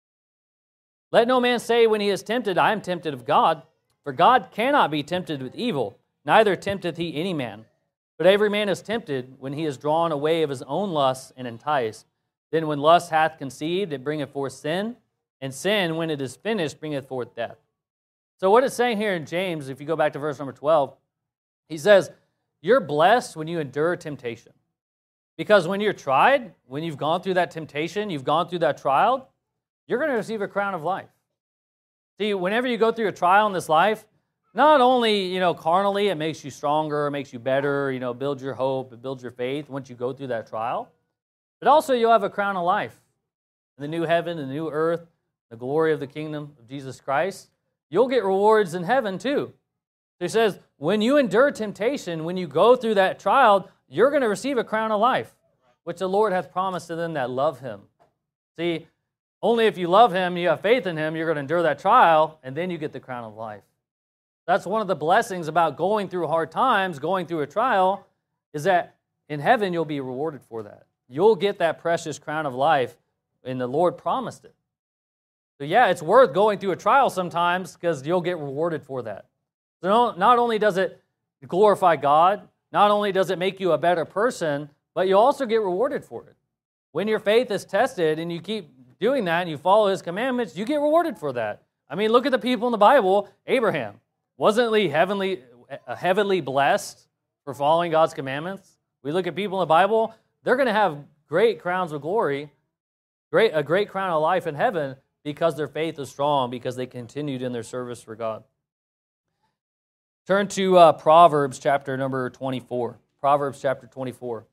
Let no man say when he is tempted, I am tempted of God. For God cannot be tempted with evil, neither tempteth He any man. But every man is tempted when he is drawn away of his own lusts and enticed. Then when lust hath conceived, it bringeth forth sin. and sin, when it is finished, bringeth forth death. So what it's saying here in James, if you go back to verse number 12, he says, you're blessed when you endure temptation. Because when you're tried, when you've gone through that temptation, you've gone through that trial, you're going to receive a crown of life. See, whenever you go through a trial in this life, not only, carnally, it makes you stronger, it makes you better, builds your hope, it builds your faith once you go through that trial, but also you'll have a crown of life. In the new heaven and the new earth, the glory of the kingdom of Jesus Christ, you'll get rewards in heaven too. So he says, when you endure temptation, when you go through that trial, you're going to receive a crown of life, which the Lord hath promised to them that love him. See, only if you love him, you have faith in him, you're going to endure that trial, and then you get the crown of life. That's one of the blessings about going through hard times, going through a trial, is that in heaven you'll be rewarded for that. You'll get that precious crown of life, and the Lord promised it. So yeah, it's worth going through a trial sometimes because you'll get rewarded for that. So not only does it glorify God, not only does it make you a better person, but you also get rewarded for it. When your faith is tested and you keep doing that and you follow his commandments, you get rewarded for that. I mean, look at the people in the Bible. Abraham, wasn't he heavenly blessed for following God's commandments? We look at people in the Bible, they're going to have great crowns of glory, a great crown of life in heaven because their faith is strong, because they continued in their service for God. Turn to Proverbs chapter number 24. Proverbs chapter 24.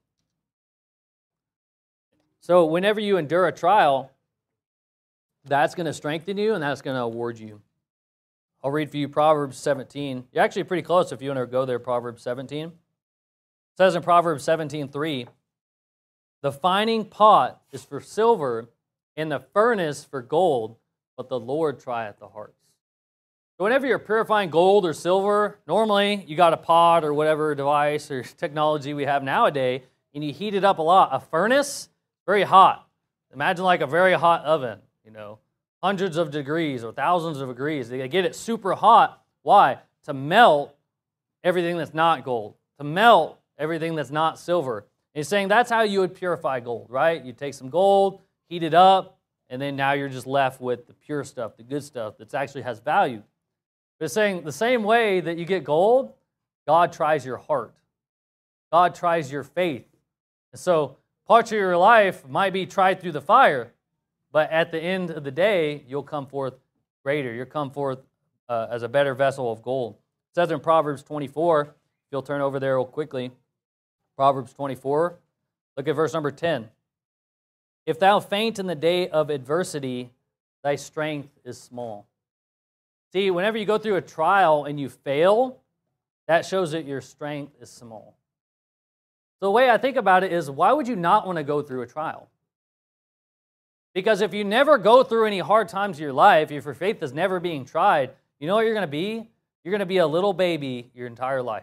So whenever you endure a trial, that's going to strengthen you and that's going to award you. I'll read for you Proverbs 17. You're actually pretty close if you want to go there, Proverbs 17. It says in Proverbs 17:3, the fining pot is for silver and the furnace for gold, but the Lord trieth the hearts. So whenever you're purifying gold or silver, normally you got a pot or whatever device or technology we have nowadays, and you heat it up a lot. A furnace, very hot. Imagine like a very hot oven, hundreds of degrees or thousands of degrees. They get it super hot. Why? To melt everything that's not gold, to melt everything that's not silver. And he's saying that's how you would purify gold, right? You take some gold, heat it up, and then now you're just left with the pure stuff, the good stuff that actually has value. But it's saying the same way that you get gold, God tries your heart. God tries your faith. And so parts of your life might be tried through the fire, but at the end of the day, you'll come forth greater. You'll come forth as a better vessel of gold. It says in Proverbs 24, if you'll turn over there real quickly, Proverbs 24, look at verse number 10. If thou faint in the day of adversity, thy strength is small. See, whenever you go through a trial and you fail, that shows that your strength is small. So the way I think about it is, why would you not want to go through a trial? Because if you never go through any hard times in your life, if your faith is never being tried, you know what you're going to be? You're going to be a little baby your entire life.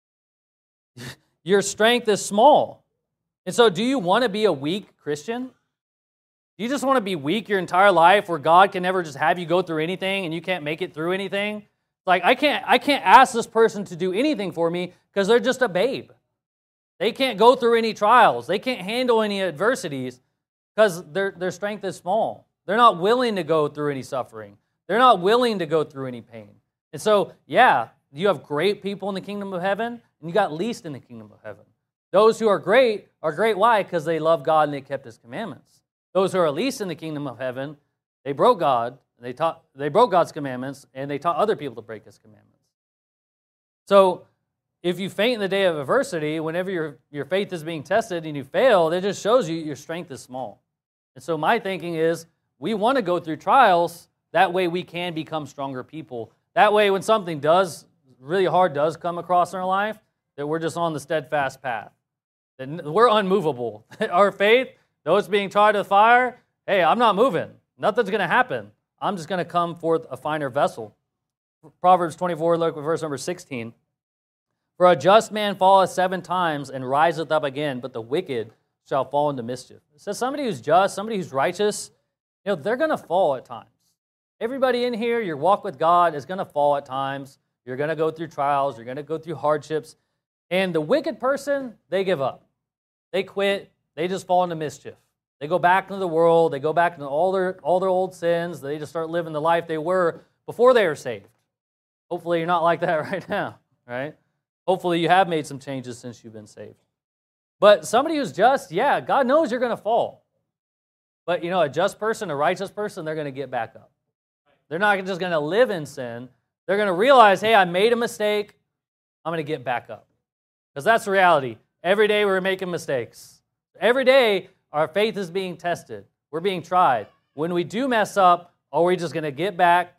Your strength is small. And so do you want to be a weak Christian? Do you just want to be weak your entire life where God can never just have you go through anything and you can't make it through anything? Like, I can't ask this person to do anything for me because they're just a babe. They can't go through any trials. They can't handle any adversities because their strength is small. They're not willing to go through any suffering. They're not willing to go through any pain. And so, yeah, you have great people in the kingdom of heaven, and you got least in the kingdom of heaven. Those who are great why? Because they love God and they kept his commandments. Those who are least in the kingdom of heaven, they broke God, they broke God's commandments, and they taught other people to break his commandments. So if you faint in the day of adversity, whenever your faith is being tested and you fail, it just shows you your strength is small. And so my thinking is, we want to go through trials, that way we can become stronger people. That way when something really hard does come across in our life, that we're just on the steadfast path. That we're unmovable. Our faith, though it's being tried with fire, hey, I'm not moving. Nothing's going to happen. I'm just going to come forth a finer vessel. Proverbs 24, look at verse number 16. For a just man falleth 7 times and riseth up again, but the wicked shall fall into mischief. It says somebody who's just, somebody who's righteous, they're going to fall at times. Everybody in here, your walk with God is going to fall at times. You're going to go through trials. You're going to go through hardships. And the wicked person, they give up. They quit. They just fall into mischief. They go back into the world. They go back into all their old sins. They just start living the life they were before they were saved. Hopefully you're not like that right now, right? Hopefully you have made some changes since you've been saved. But somebody who's just, yeah, God knows you're going to fall. But, a just person, a righteous person, they're going to get back up. They're not just going to live in sin. They're going to realize, hey, I made a mistake. I'm going to get back up. Because that's the reality. Every day we're making mistakes. Every day our faith is being tested. We're being tried. When we do mess up, are we just going to get back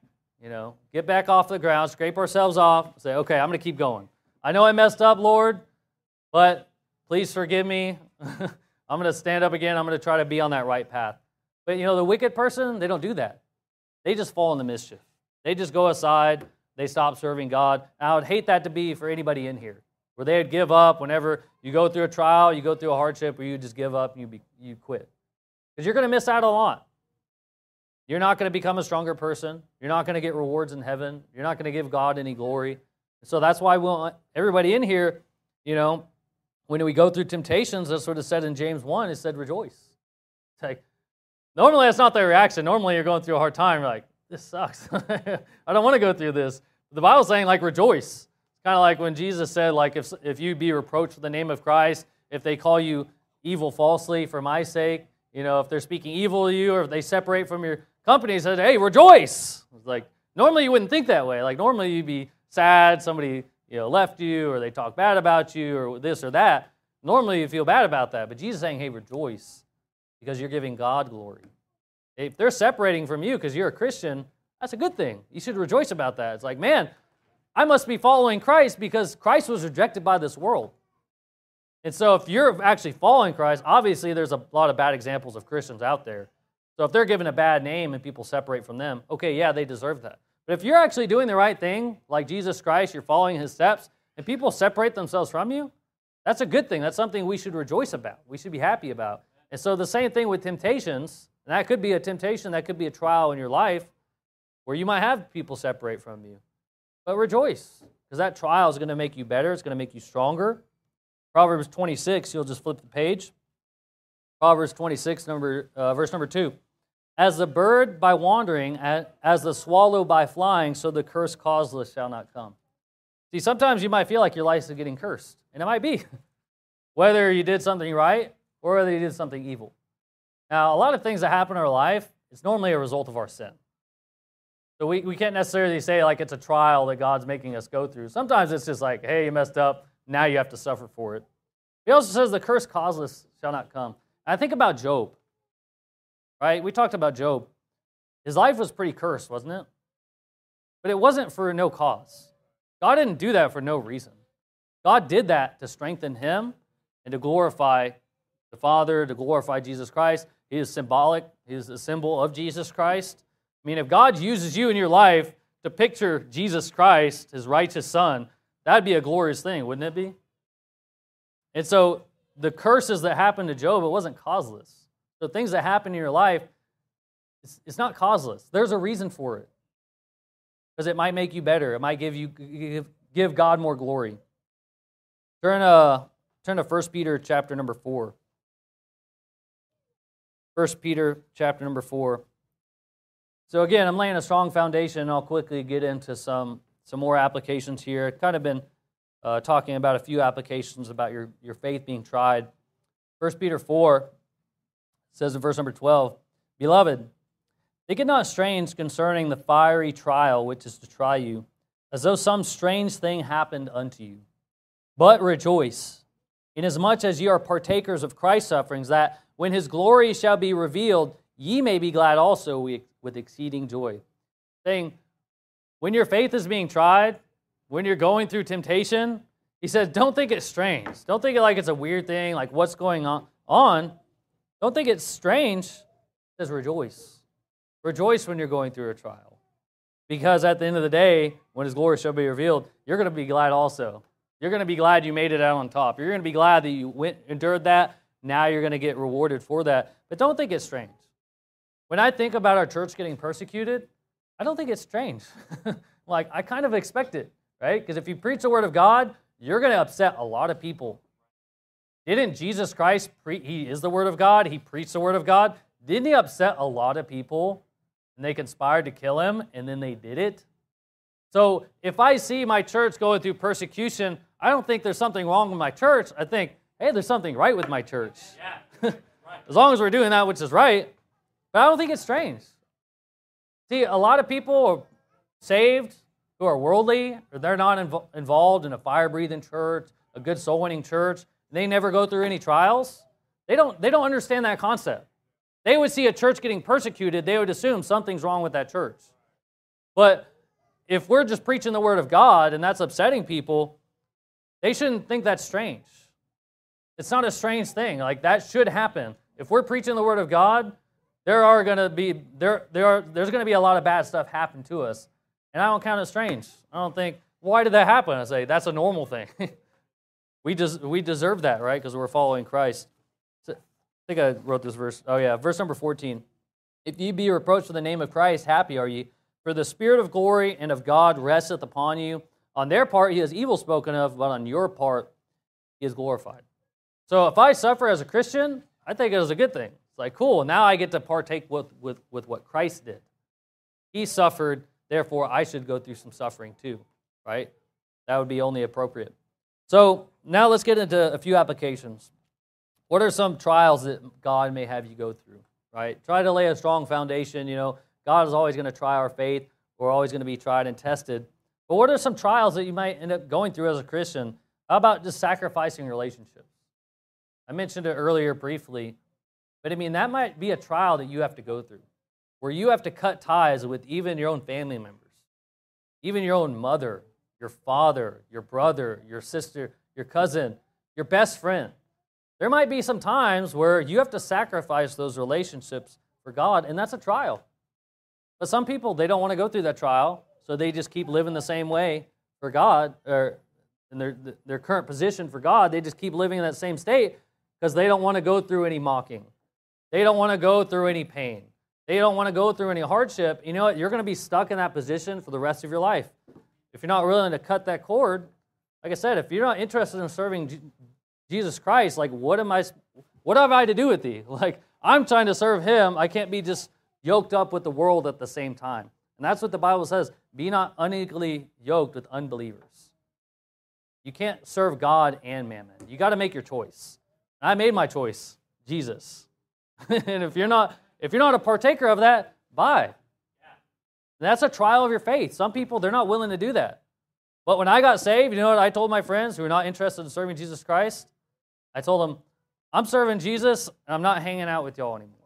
off the ground, scrape ourselves off, say, okay, I'm going to keep going. I know I messed up, Lord, but please forgive me. I'm going to stand up again. I'm going to try to be on that right path. But, the wicked person, they don't do that. They just fall into mischief. They just go aside. They stop serving God. And I would hate that to be for anybody in here, where they would give up whenever you go through a trial, you go through a hardship, or you just give up and you quit. Because you're going to miss out a lot. You're not going to become a stronger person. You're not going to get rewards in heaven. You're not going to give God any glory. So that's why we want everybody in here, when we go through temptations, that's what it said in James 1, it said rejoice. It's like, normally that's not their reaction. Normally you're going through a hard time. You're like, this sucks. I don't want to go through this. The Bible's saying rejoice. It's kind of like when Jesus said, if you be reproached for the name of Christ, if they call you evil falsely for my sake, if they're speaking evil to you or if they separate from your company, he said, hey, rejoice. It's like, normally you wouldn't think that way. Normally you'd be sad, somebody left you or they talk bad about you or this or that. Normally you feel bad about that. But Jesus is saying, hey, rejoice because you're giving God glory. If they're separating from you because you're a Christian, that's a good thing. You should rejoice about that. It's like, man, I must be following Christ because Christ was rejected by this world. And so if you're actually following Christ, obviously there's a lot of bad examples of Christians out there. So if they're given a bad name and people separate from them, okay, yeah, they deserve that. But if you're actually doing the right thing, like Jesus Christ, you're following his steps, and people separate themselves from you, that's a good thing. That's something we should rejoice about. We should be happy about. And so the same thing with temptations, and that could be a temptation, that could be a trial in your life where you might have people separate from you. But rejoice, because that trial is going to make you better. It's going to make you stronger. Proverbs 26, you'll just flip the page. Proverbs 26, verse number 2. As the bird by wandering, as the swallow by flying, so the curse causeless shall not come. See, sometimes you might feel like your life is getting cursed, and it might be. Whether you did something right or whether you did something evil. Now, a lot of things that happen in our life, it's normally a result of our sin. So we can't necessarily say it's a trial that God's making us go through. Sometimes it's just like, hey, you messed up, now you have to suffer for it. He also says the curse causeless shall not come. And I think about Job. Right? We talked about Job. His life was pretty cursed, wasn't it? But it wasn't for no cause. God didn't do that for no reason. God did that to strengthen him and to glorify the Father, to glorify Jesus Christ. He is symbolic. He is a symbol of Jesus Christ. I mean, if God uses you in your life to picture Jesus Christ, his righteous Son, that'd be a glorious thing, wouldn't it be? And so the curses that happened to Job, it wasn't causeless. So things that happen in your life, it's not causeless. There's a reason for it. Because it might make you better. It might give God more glory. Turn to 1 Peter chapter number 4. 1 Peter chapter number 4. So again, I'm laying a strong foundation, and I'll quickly get into some more applications here. I've kind of been talking about a few applications about your faith being tried. 1 Peter 4 says in verse number 12, Beloved, think it not strange concerning the fiery trial which is to try you, as though some strange thing happened unto you. But rejoice, inasmuch as ye are partakers of Christ's sufferings, that when his glory shall be revealed, ye may be glad also with exceeding joy. Saying, when your faith is being tried, when you're going through temptation, he says, don't think it's strange. Don't think it like it's a weird thing, like what's going on. Don't think it's strange. It says rejoice. Rejoice when you're going through a trial. Because at the end of the day, when his glory shall be revealed, you're going to be glad also. You're going to be glad you made it out on top. You're going to be glad that you endured that. Now you're going to get rewarded for that. But don't think it's strange. When I think about our church getting persecuted, I don't think it's strange. I kind of expect it, right? Because if you preach the word of God, you're going to upset a lot of people. Didn't Jesus Christ, he is the Word of God, he preached the Word of God. Didn't he upset a lot of people and they conspired to kill him and then they did it? So if I see my church going through persecution, I don't think there's something wrong with my church. I think, hey, there's something right with my church. Yeah. As long as we're doing that which is right. But I don't think it's strange. See, a lot of people are saved who are worldly, or they're not involved in a fire-breathing church, a good soul-winning church. They never go through any trials. They don't understand that concept. They would see a church getting persecuted, they would assume something's wrong with that church. But if we're just preaching the Word of God and that's upsetting people, they shouldn't think that's strange. It's not a strange thing. Like, that should happen. If we're preaching the Word of God, there's going to be a lot of bad stuff happen to us. And I don't count it strange. I don't think, why did that happen? I say, that's a normal thing. We deserve that, right? Because we're following Christ. So, I think I wrote this verse. Oh, yeah, verse number 14. If ye be reproached for the name of Christ, happy are ye, for the Spirit of glory and of God resteth upon you. On their part he is evil spoken of, but on your part he is glorified. So if I suffer as a Christian, I think it is a good thing. It's like, cool, now I get to partake with what Christ did. He suffered, therefore I should go through some suffering too, right? That would be only appropriate. So now let's get into a few applications. What are some trials that God may have you go through, right? Try to lay a strong foundation. You know, God is always going to try our faith. We're always going to be tried and tested. But what are some trials that you might end up going through as a Christian? How about just sacrificing relationships? I mentioned it earlier briefly, but I mean, that might be a trial that you have to go through, where you have to cut ties with even your own family members, even your own mother, your father, your brother, your sister, your cousin, your best friend. There might be some times where you have to sacrifice those relationships for God, and that's a trial. But some people, they don't want to go through that trial, so they just keep living the same way for God, or in their current position for God. They just keep living in that same state because they don't want to go through any mocking. They don't want to go through any pain. They don't want to go through any hardship. You know what? You're going to be stuck in that position for the rest of your life. If you're not willing to cut that cord, like I said, if you're not interested in serving Jesus Christ, like what have I to do with thee? Like, I'm trying to serve him. I can't be just yoked up with the world at the same time. And that's what the Bible says. Be not unequally yoked with unbelievers. You can't serve God and mammon. You got to make your choice. And I made my choice, Jesus. And if you're not a partaker of that, bye. And that's a trial of your faith. Some people, they're not willing to do that. But when I got saved, you know what I told my friends who are not interested in serving Jesus Christ? I told them, I'm serving Jesus, and I'm not hanging out with y'all anymore.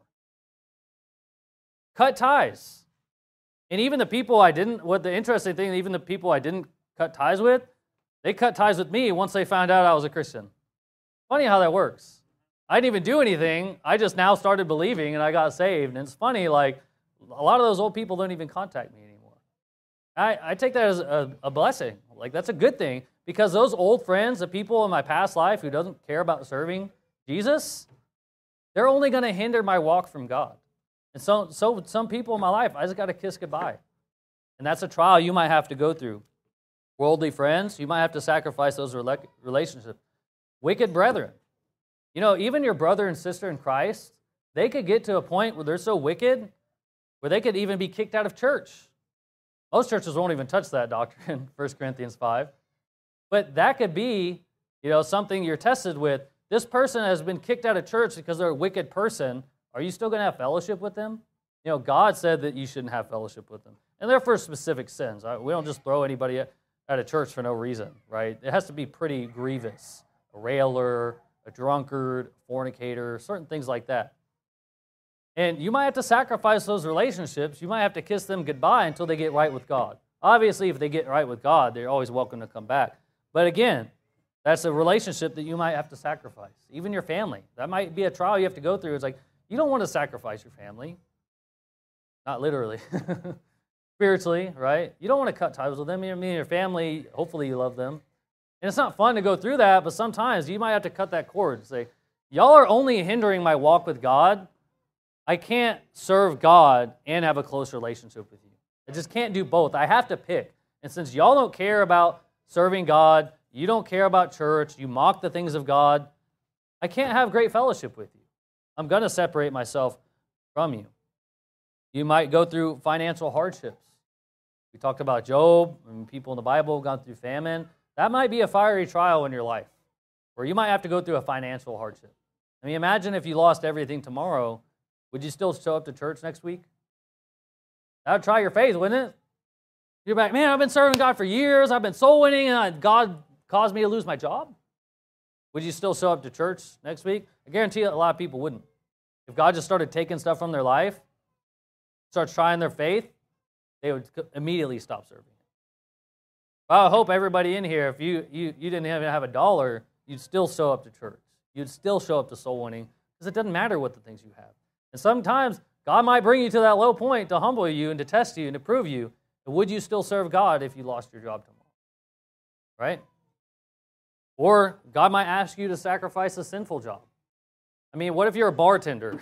Cut ties. And even the people the interesting thing, even the people I didn't cut ties with, they cut ties with me once they found out I was a Christian. Funny how that works. I didn't even do anything. I just now started believing, and I got saved. And it's funny, like, a lot of those old people don't even contact me anymore. I take that as a blessing. Like, that's a good thing, because those old friends, the people in my past life who doesn't care about serving Jesus, they're only going to hinder my walk from God. And so some people in my life, I just got to kiss goodbye. And that's a trial you might have to go through. Worldly friends, you might have to sacrifice those relationships. Wicked brethren. You know, even your brother and sister in Christ, they could get to a point where they're so wicked where they could even be kicked out of church. Most churches won't even touch that doctrine, 1 Corinthians 5. But that could be, you know, something you're tested with. This person has been kicked out of church because they're a wicked person. Are you still going to have fellowship with them? You know, God said that you shouldn't have fellowship with them. And they're for specific sins. We don't just throw anybody out of church for no reason, right? It has to be pretty grievous. A railer, a drunkard, a fornicator, certain things like that. And you might have to sacrifice those relationships. You might have to kiss them goodbye until they get right with God. Obviously, if they get right with God, they're always welcome to come back. But again, that's a relationship that you might have to sacrifice. Even your family. That might be a trial you have to go through. It's like, you don't want to sacrifice your family. Not literally. Spiritually, right? You don't want to cut ties with them. I mean, your family, hopefully you love them. And it's not fun to go through that, but sometimes you might have to cut that cord and say, y'all are only hindering my walk with God. I can't serve God and have a close relationship with you. I just can't do both. I have to pick. And since y'all don't care about serving God, you don't care about church, you mock the things of God, I can't have great fellowship with you. I'm going to separate myself from you. You might go through financial hardships. We talked about Job and people in the Bible have gone through famine. That might be a fiery trial in your life, where you might have to go through a financial hardship. I mean, imagine if you lost everything tomorrow, would you still show up to church next week? That would try your faith, wouldn't it? You're like, man, I've been serving God for years, I've been soul winning, and God caused me to lose my job. Would you still show up to church next week? I guarantee you a lot of people wouldn't. If God just started taking stuff from their life, starts trying their faith, they would immediately stop serving. Well, I hope everybody in here, if you didn't even have $1, you'd still show up to church. You'd still show up to soul winning, because it doesn't matter what the things you have. And sometimes God might bring you to that low point to humble you and to test you and to prove you. But would you still serve God if you lost your job tomorrow? Right? Or God might ask you to sacrifice a sinful job. I mean, what if you're a bartender?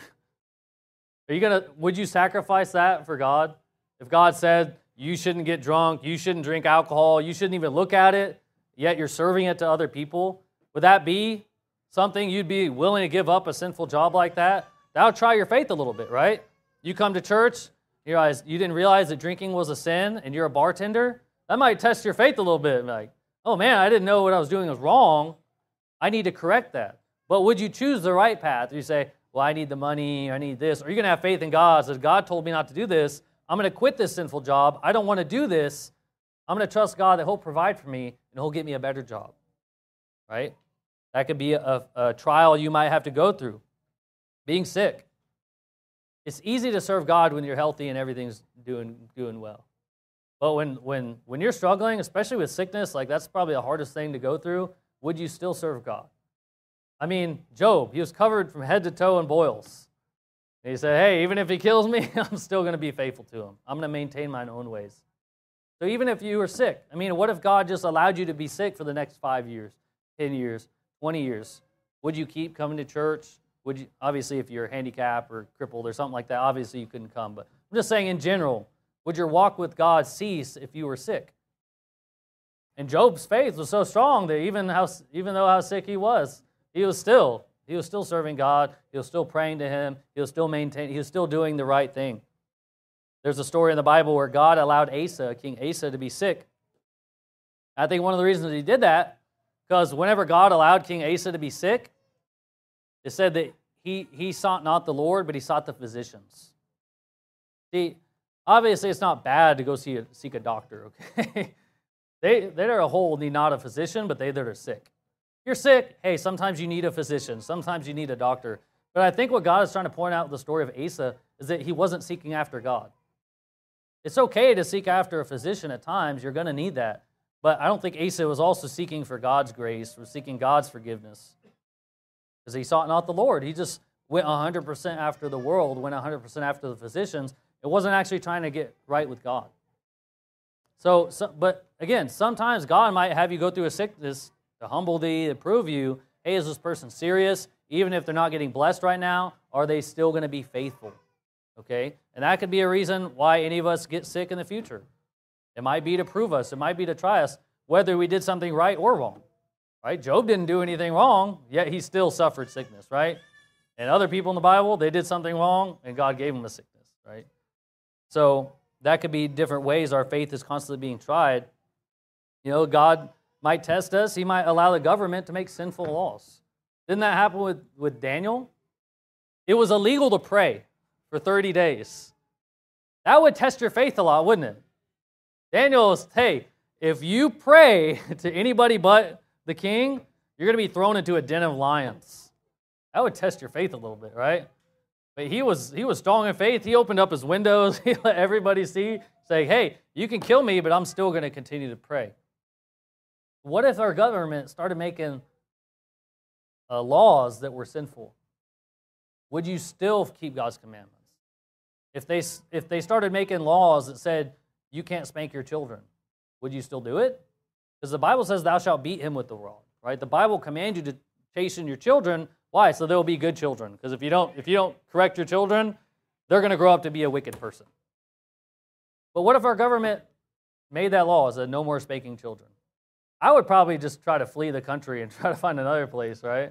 Would you sacrifice that for God? If God said you shouldn't get drunk, you shouldn't drink alcohol, you shouldn't even look at it, yet you're serving it to other people, would that be something you'd be willing to give up, a sinful job like that? That would try your faith a little bit, right? You come to church, you didn't realize that drinking was a sin, and you're a bartender. That might test your faith a little bit. Like, oh man, I didn't know what I was doing was wrong. I need to correct that. But would you choose the right path? You say, well, I need the money, I need this. Or you're going to have faith in God. So God told me not to do this. I'm going to quit this sinful job. I don't want to do this. I'm going to trust God that He'll provide for me and He'll get me a better job. Right? That could be a trial you might have to go through. Being sick. It's easy to serve God when you're healthy and everything's doing well. But when you're struggling, especially with sickness, like that's probably the hardest thing to go through, would you still serve God? I mean, Job, he was covered from head to toe in boils. And he said, hey, even if he kills me, I'm still going to be faithful to him. I'm going to maintain mine own ways. So even if you were sick, I mean, what if God just allowed you to be sick for the next 5 years, 10 years, 20 years? Would you keep coming to church? Would you, obviously, if you're handicapped or crippled or something like that, obviously you couldn't come. But I'm just saying in general, would your walk with God cease if you were sick? And Job's faith was so strong that even though how sick he was still serving God. He was still praying to Him. He was still doing the right thing. There's a story in the Bible where God allowed King Asa, to be sick. I think one of the reasons He did that, because whenever God allowed King Asa to be sick, it said that he sought not the Lord, but he sought the physicians. See, obviously it's not bad to go seek a doctor, okay? They that are whole need not a physician, but they that are sick. If you're sick, hey, sometimes you need a physician. Sometimes you need a doctor. But I think what God is trying to point out with the story of Asa is that he wasn't seeking after God. It's okay to seek after a physician at times. You're going to need that. But I don't think Asa was also seeking for God's grace or seeking God's forgiveness. Because he sought not the Lord. He just went 100% after the world, went 100% after the physicians. It wasn't actually trying to get right with God. But again, sometimes God might have you go through a sickness to humble thee, to prove you, hey, is this person serious? Even if they're not getting blessed right now, are they still going to be faithful? Okay? And that could be a reason why any of us get sick in the future. It might be to prove us. It might be to try us, whether we did something right or wrong. Right? Job didn't do anything wrong, yet he still suffered sickness, right? And other people in the Bible, they did something wrong, and God gave them a sickness, right? So that could be different ways our faith is constantly being tried. You know, God might test us. He might allow the government to make sinful laws. Didn't that happen with Daniel? It was illegal to pray for 30 days. That would test your faith a lot, wouldn't it? Daniel was, hey, if you pray to anybody but the king, you're going to be thrown into a den of lions. That would test your faith a little bit, right? But he was strong in faith. He opened up his windows. He let everybody see, say, hey, you can kill me, but I'm still going to continue to pray. What if our government started making laws that were sinful? Would you still keep God's commandments? If they started making laws that said you can't spank your children, would you still do it? Because the Bible says thou shalt beat him with the rod, right? The Bible commands you to chasten your children. Why? So they'll be good children. Because if you don't correct your children, they're going to grow up to be a wicked person. But what if our government made that law, said no more spanking children? I would probably just try to flee the country and try to find another place, right?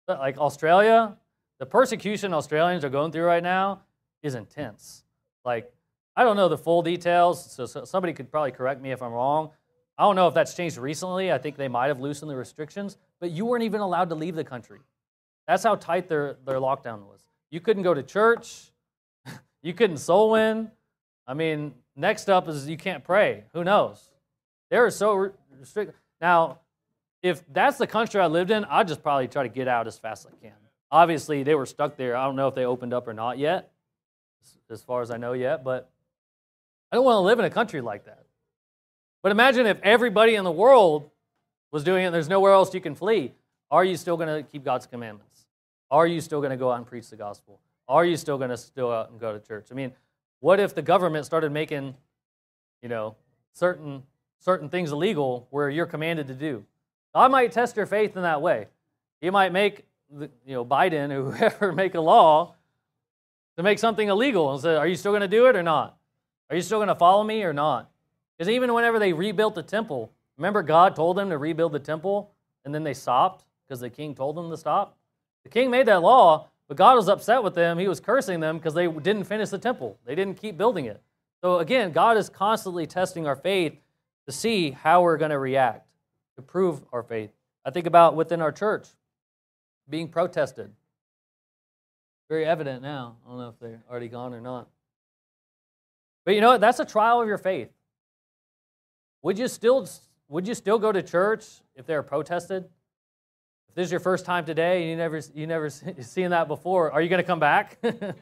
Like Australia, the persecution Australians are going through right now is intense. Like, I don't know the full details, so somebody could probably correct me if I'm wrong. I don't know if that's changed recently. I think they might have loosened the restrictions, but you weren't even allowed to leave the country. That's how tight their lockdown was. You couldn't go to church. You couldn't soul win. I mean, next up is you can't pray. Who knows? They were so restricted. Now, if that's the country I lived in, I'd just probably try to get out as fast as I can. Obviously, they were stuck there. I don't know if they opened up or not yet, as far as I know yet, but I don't want to live in a country like that. But imagine if everybody in the world was doing it and there's nowhere else you can flee. Are you still going to keep God's commandments? Are you still going to go out and preach the gospel? Are you still going to still out and go to church? I mean, what if the government started making, certain things illegal where you're commanded to do? God might test your faith in that way. He might make Biden or whoever make a law to make something illegal and say, are you still going to do it or not? Are you still going to follow me or not? Because even whenever they rebuilt the temple, remember God told them to rebuild the temple and then they stopped because the king told them to stop? The king made that law, but God was upset with them. He was cursing them because they didn't finish the temple. They didn't keep building it. So again, God is constantly testing our faith to see how we're going to react, to prove our faith. I think about within our church being protested. Very evident now. I don't know if they're already gone or not. But you know what? That's a trial of your faith. Would you still go to church if they were protested? If this is your first time today and you never seen that before, are you going to come back?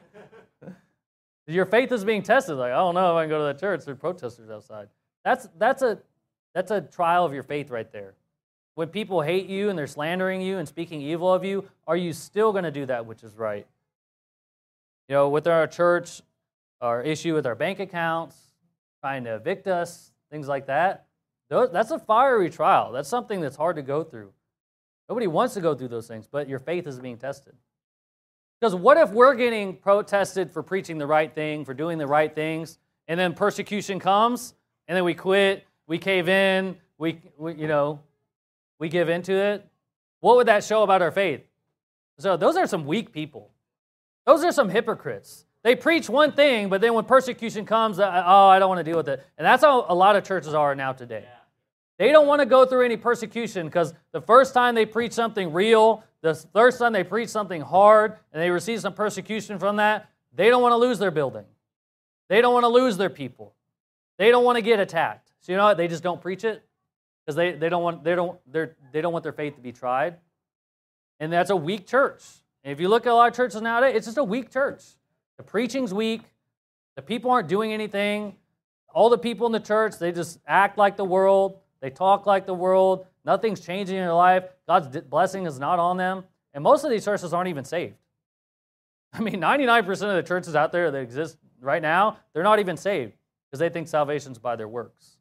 Your faith is being tested. Like, I don't know if I can go to that church. There are protesters outside. That's a trial of your faith right there. When people hate you and they're slandering you and speaking evil of you, are you still going to do that which is right? With our church, our issue with our bank accounts, trying to evict us, things like that, that's a fiery trial. That's something that's hard to go through. Nobody wants to go through those things, but your faith is being tested. Because what if we're getting protested for preaching the right thing, for doing the right things, and then persecution comes, and then we quit, we cave in, we give into it? What would that show about our faith? So those are some weak people. Those are some hypocrites. They preach one thing, but then when persecution comes, I don't want to deal with it. And that's how a lot of churches are now today. They don't want to go through any persecution because the first time they preach something real, the first time they preach something hard, and they receive some persecution from that, they don't want to lose their building. They don't want to lose their people. They don't want to get attacked. So you know what? They just don't preach it because they don't want their faith to be tried. And that's a weak church. And if you look at a lot of churches nowadays, it's just a weak church. The preaching's weak. The people aren't doing anything. All the people in the church, they just act like the world. They talk like the world. Nothing's changing in their life. God's blessing is not on them. And most of these churches aren't even saved. I mean, 99% of the churches out there that exist right now, they're not even saved because they think salvation's by their works.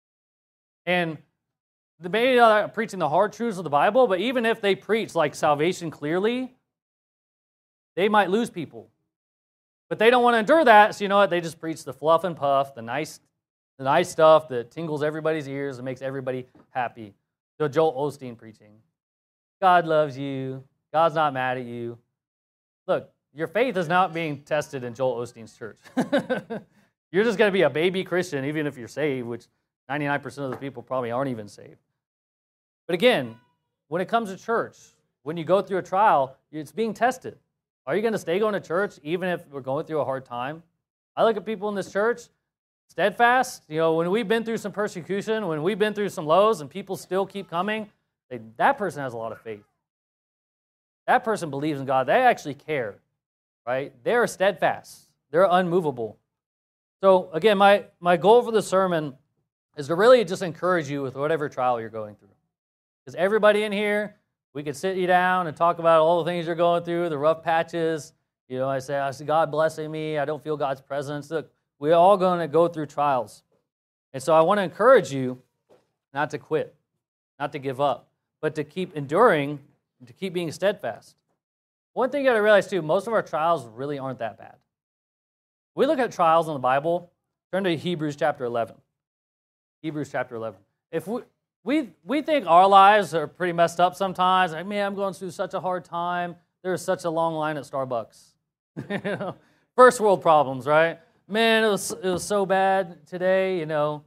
And maybe not preaching the hard truths of the Bible, but even if they preach like salvation clearly, they might lose people. But they don't want to endure that, so you know what? They just preach the fluff and puff, the nice stuff that tingles everybody's ears and makes everybody happy. So Joel Osteen preaching. God loves you. God's not mad at you. Look, your faith is not being tested in Joel Osteen's church. You're just going to be a baby Christian even if you're saved, which 99% of the people probably aren't even saved. But again, when it comes to church, when you go through a trial, it's being tested. Are you going to stay going to church even if we're going through a hard time? I look at people in this church, steadfast. When we've been through some persecution, when we've been through some lows and people still keep coming, that person has a lot of faith. That person believes in God. They actually care, right? They're steadfast. They're unmovable. So again, my goal for the sermon is to really just encourage you with whatever trial you're going through. Because everybody in here, we could sit you down and talk about all the things you're going through, the rough patches. I say, God blessing me. I don't feel God's presence. Look, we're all going to go through trials. And so I want to encourage you not to quit, not to give up, but to keep enduring, to keep being steadfast. One thing you got to realize too, most of our trials really aren't that bad. We look at trials in the Bible, turn to Hebrews chapter 11. Hebrews chapter 11. If we think our lives are pretty messed up sometimes. Like, man, I'm going through such a hard time. There's such a long line at Starbucks. You know? First world problems, right? Man, it was so bad today, you know.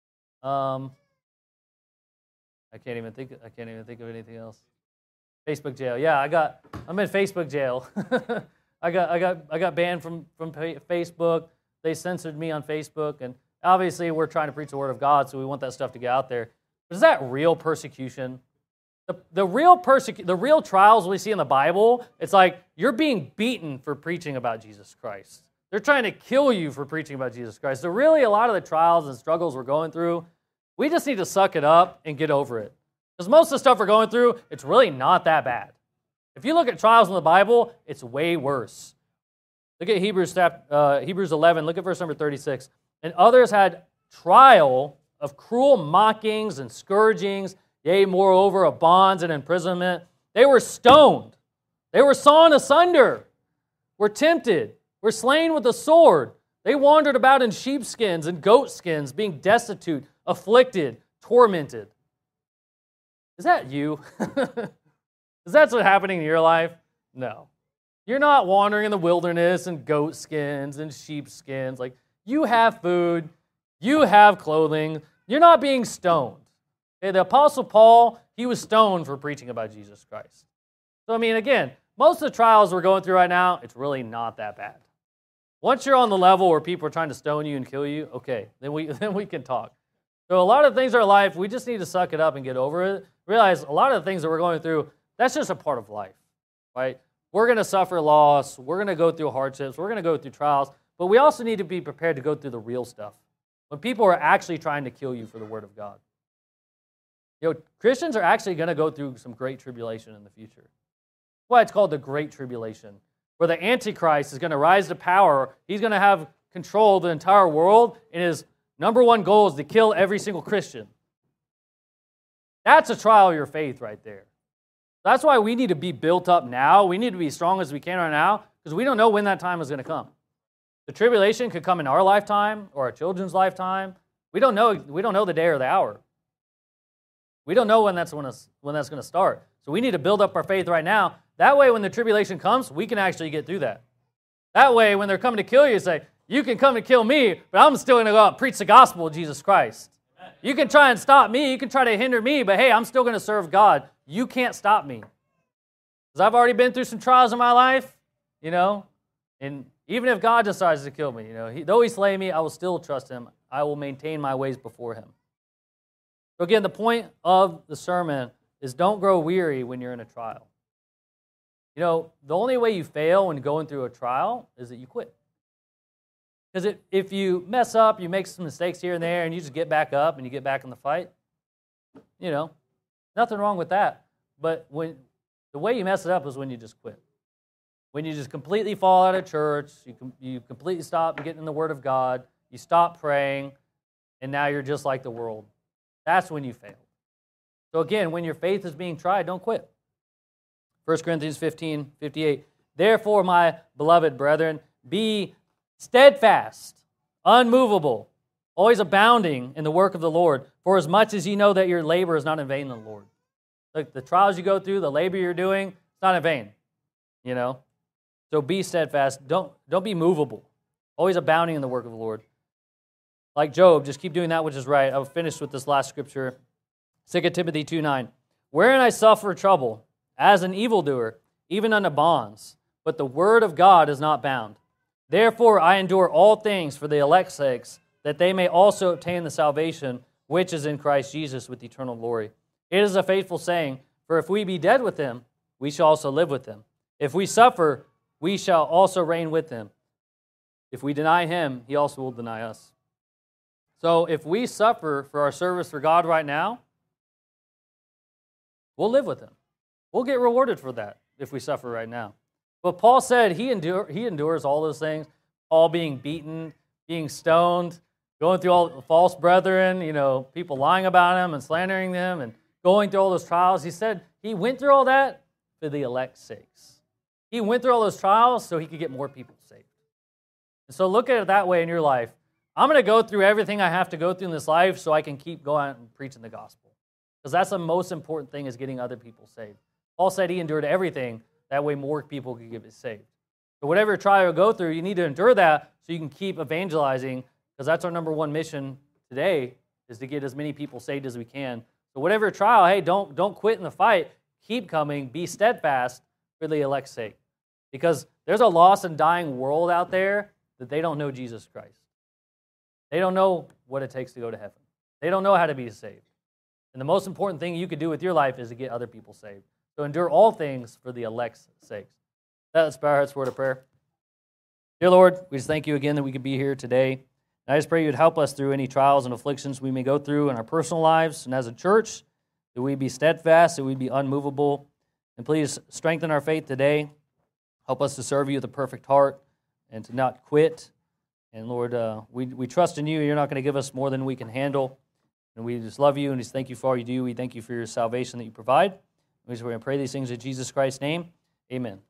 I can't even think of anything else. Facebook jail. Yeah, I'm in Facebook jail. I got banned from Facebook. They censored me on Facebook, and obviously we're trying to preach the word of God, so we want that stuff to get out there. But is that real persecution? The real trials we see in the Bible, it's like you're being beaten for preaching about Jesus Christ. They're trying to kill you for preaching about Jesus Christ. So really, a lot of the trials and struggles we're going through, we just need to suck it up and get over it. Because most of the stuff we're going through, it's really not that bad. If you look at trials in the Bible, it's way worse. Look at Hebrews 11, look at verse number 36. And others had trial of cruel mockings and scourgings, yea, moreover, of bonds and imprisonment. They were stoned. They were sawn asunder, were tempted, were slain with the sword. They wandered about in sheepskins and goatskins, being destitute, afflicted, tormented. Is that you? Is that what's happening in your life? No. You're not wandering in the wilderness in goat skins and sheep skins. Like, you have food, you have clothing, you're not being stoned. Okay, the Apostle Paul, he was stoned for preaching about Jesus Christ. So, I mean, again, most of the trials we're going through right now, it's really not that bad. Once you're on the level where people are trying to stone you and kill you, okay, then we can talk. So a lot of things in our life, we just need to suck it up and get over it. Realize a lot of the things that we're going through, that's just a part of life, right? We're going to suffer loss. We're going to go through hardships. We're going to go through trials. But we also need to be prepared to go through the real stuff. When people are actually trying to kill you for the word of God. You know, Christians are actually going to go through some great tribulation in the future. That's why it's called the Great Tribulation, where the Antichrist is going to rise to power. He's going to have control of the entire world, and his number one goal is to kill every single Christian. That's a trial of your faith right there. That's why we need to be built up now. We need to be as strong as we can right now, because we don't know when that time is going to come. The tribulation could come in our lifetime or our children's lifetime. We don't know the day or the hour. We don't know when that's going to start. So we need to build up our faith right now. That way, when the tribulation comes, we can actually get through that. That way, when they're coming to kill you, say, you can come and kill me, but I'm still going to go out and preach the gospel of Jesus Christ. You can try and stop me. You can try to hinder me, but hey, I'm still going to serve God. You can't stop me. Because I've already been through some trials in my life, you know, and even if God decides to kill me, you know, though he slay me, I will still trust him. I will maintain my ways before him. So again, the point of the sermon is don't grow weary when you're in a trial. You know, the only way you fail when going through a trial is that you quit. Because if you mess up, you make some mistakes here and there, and you just get back up and you get back in the fight, you know, nothing wrong with that. But the way you mess it up is when you just quit. When you just completely fall out of church, you completely stop getting in the Word of God, you stop praying, and now you're just like the world. That's when you fail. So again, when your faith is being tried, don't quit. 1 Corinthians 15:58. Therefore, my beloved brethren, be steadfast, unmovable, always abounding in the work of the Lord, for as much as ye know that your labor is not in vain in the Lord. Like the trials you go through, the labor you're doing, it's not in vain. You know? So be steadfast. Don't be movable. Always abounding in the work of the Lord. Like Job, just keep doing that which is right. I'll finish with this last scripture. 2 Timothy 2:9. Wherein I suffer trouble, as an evildoer, even unto bonds, but the word of God is not bound. Therefore I endure all things for the elect's sakes, that they may also obtain the salvation which is in Christ Jesus with eternal glory. It is a faithful saying, for if we be dead with him, we shall also live with him. If we suffer, we shall also reign with him. If we deny him, he also will deny us. So if we suffer for our service for God right now, we'll live with him. We'll get rewarded for that if we suffer right now. But Paul said he endures all those things, all being beaten, being stoned, going through all the false brethren, you know, people lying about him and slandering them and going through all those trials. He said he went through all that for the elect's sakes. He went through all those trials so he could get more people saved. And so look at it that way in your life. I'm going to go through everything I have to go through in this life so I can keep going out and preaching the gospel. Because that's the most important thing, is getting other people saved. Paul said he endured everything, that way more people could get saved. So whatever trial you go through, you need to endure that so you can keep evangelizing, because that's our number one mission today, is to get as many people saved as we can. So whatever trial, hey, don't quit in the fight. Keep coming. Be steadfast for the elect's sake. Because there's a lost and dying world out there that they don't know Jesus Christ. They don't know what it takes to go to heaven. They don't know how to be saved. And the most important thing you could do with your life is to get other people saved. So endure all things for the elect's sake. Let's bow our hearts for a word of prayer. Dear Lord, we just thank you again that we could be here today. And I just pray you would help us through any trials and afflictions we may go through in our personal lives and as a church, that we be steadfast, that we be unmovable. And please strengthen our faith today. Help us to serve you with a perfect heart and to not quit. And Lord, we trust in you. You're not going to give us more than we can handle. And we just love you and just thank you for all you do. We thank you for your salvation that you provide. We're going to pray these things in Jesus Christ's name. Amen.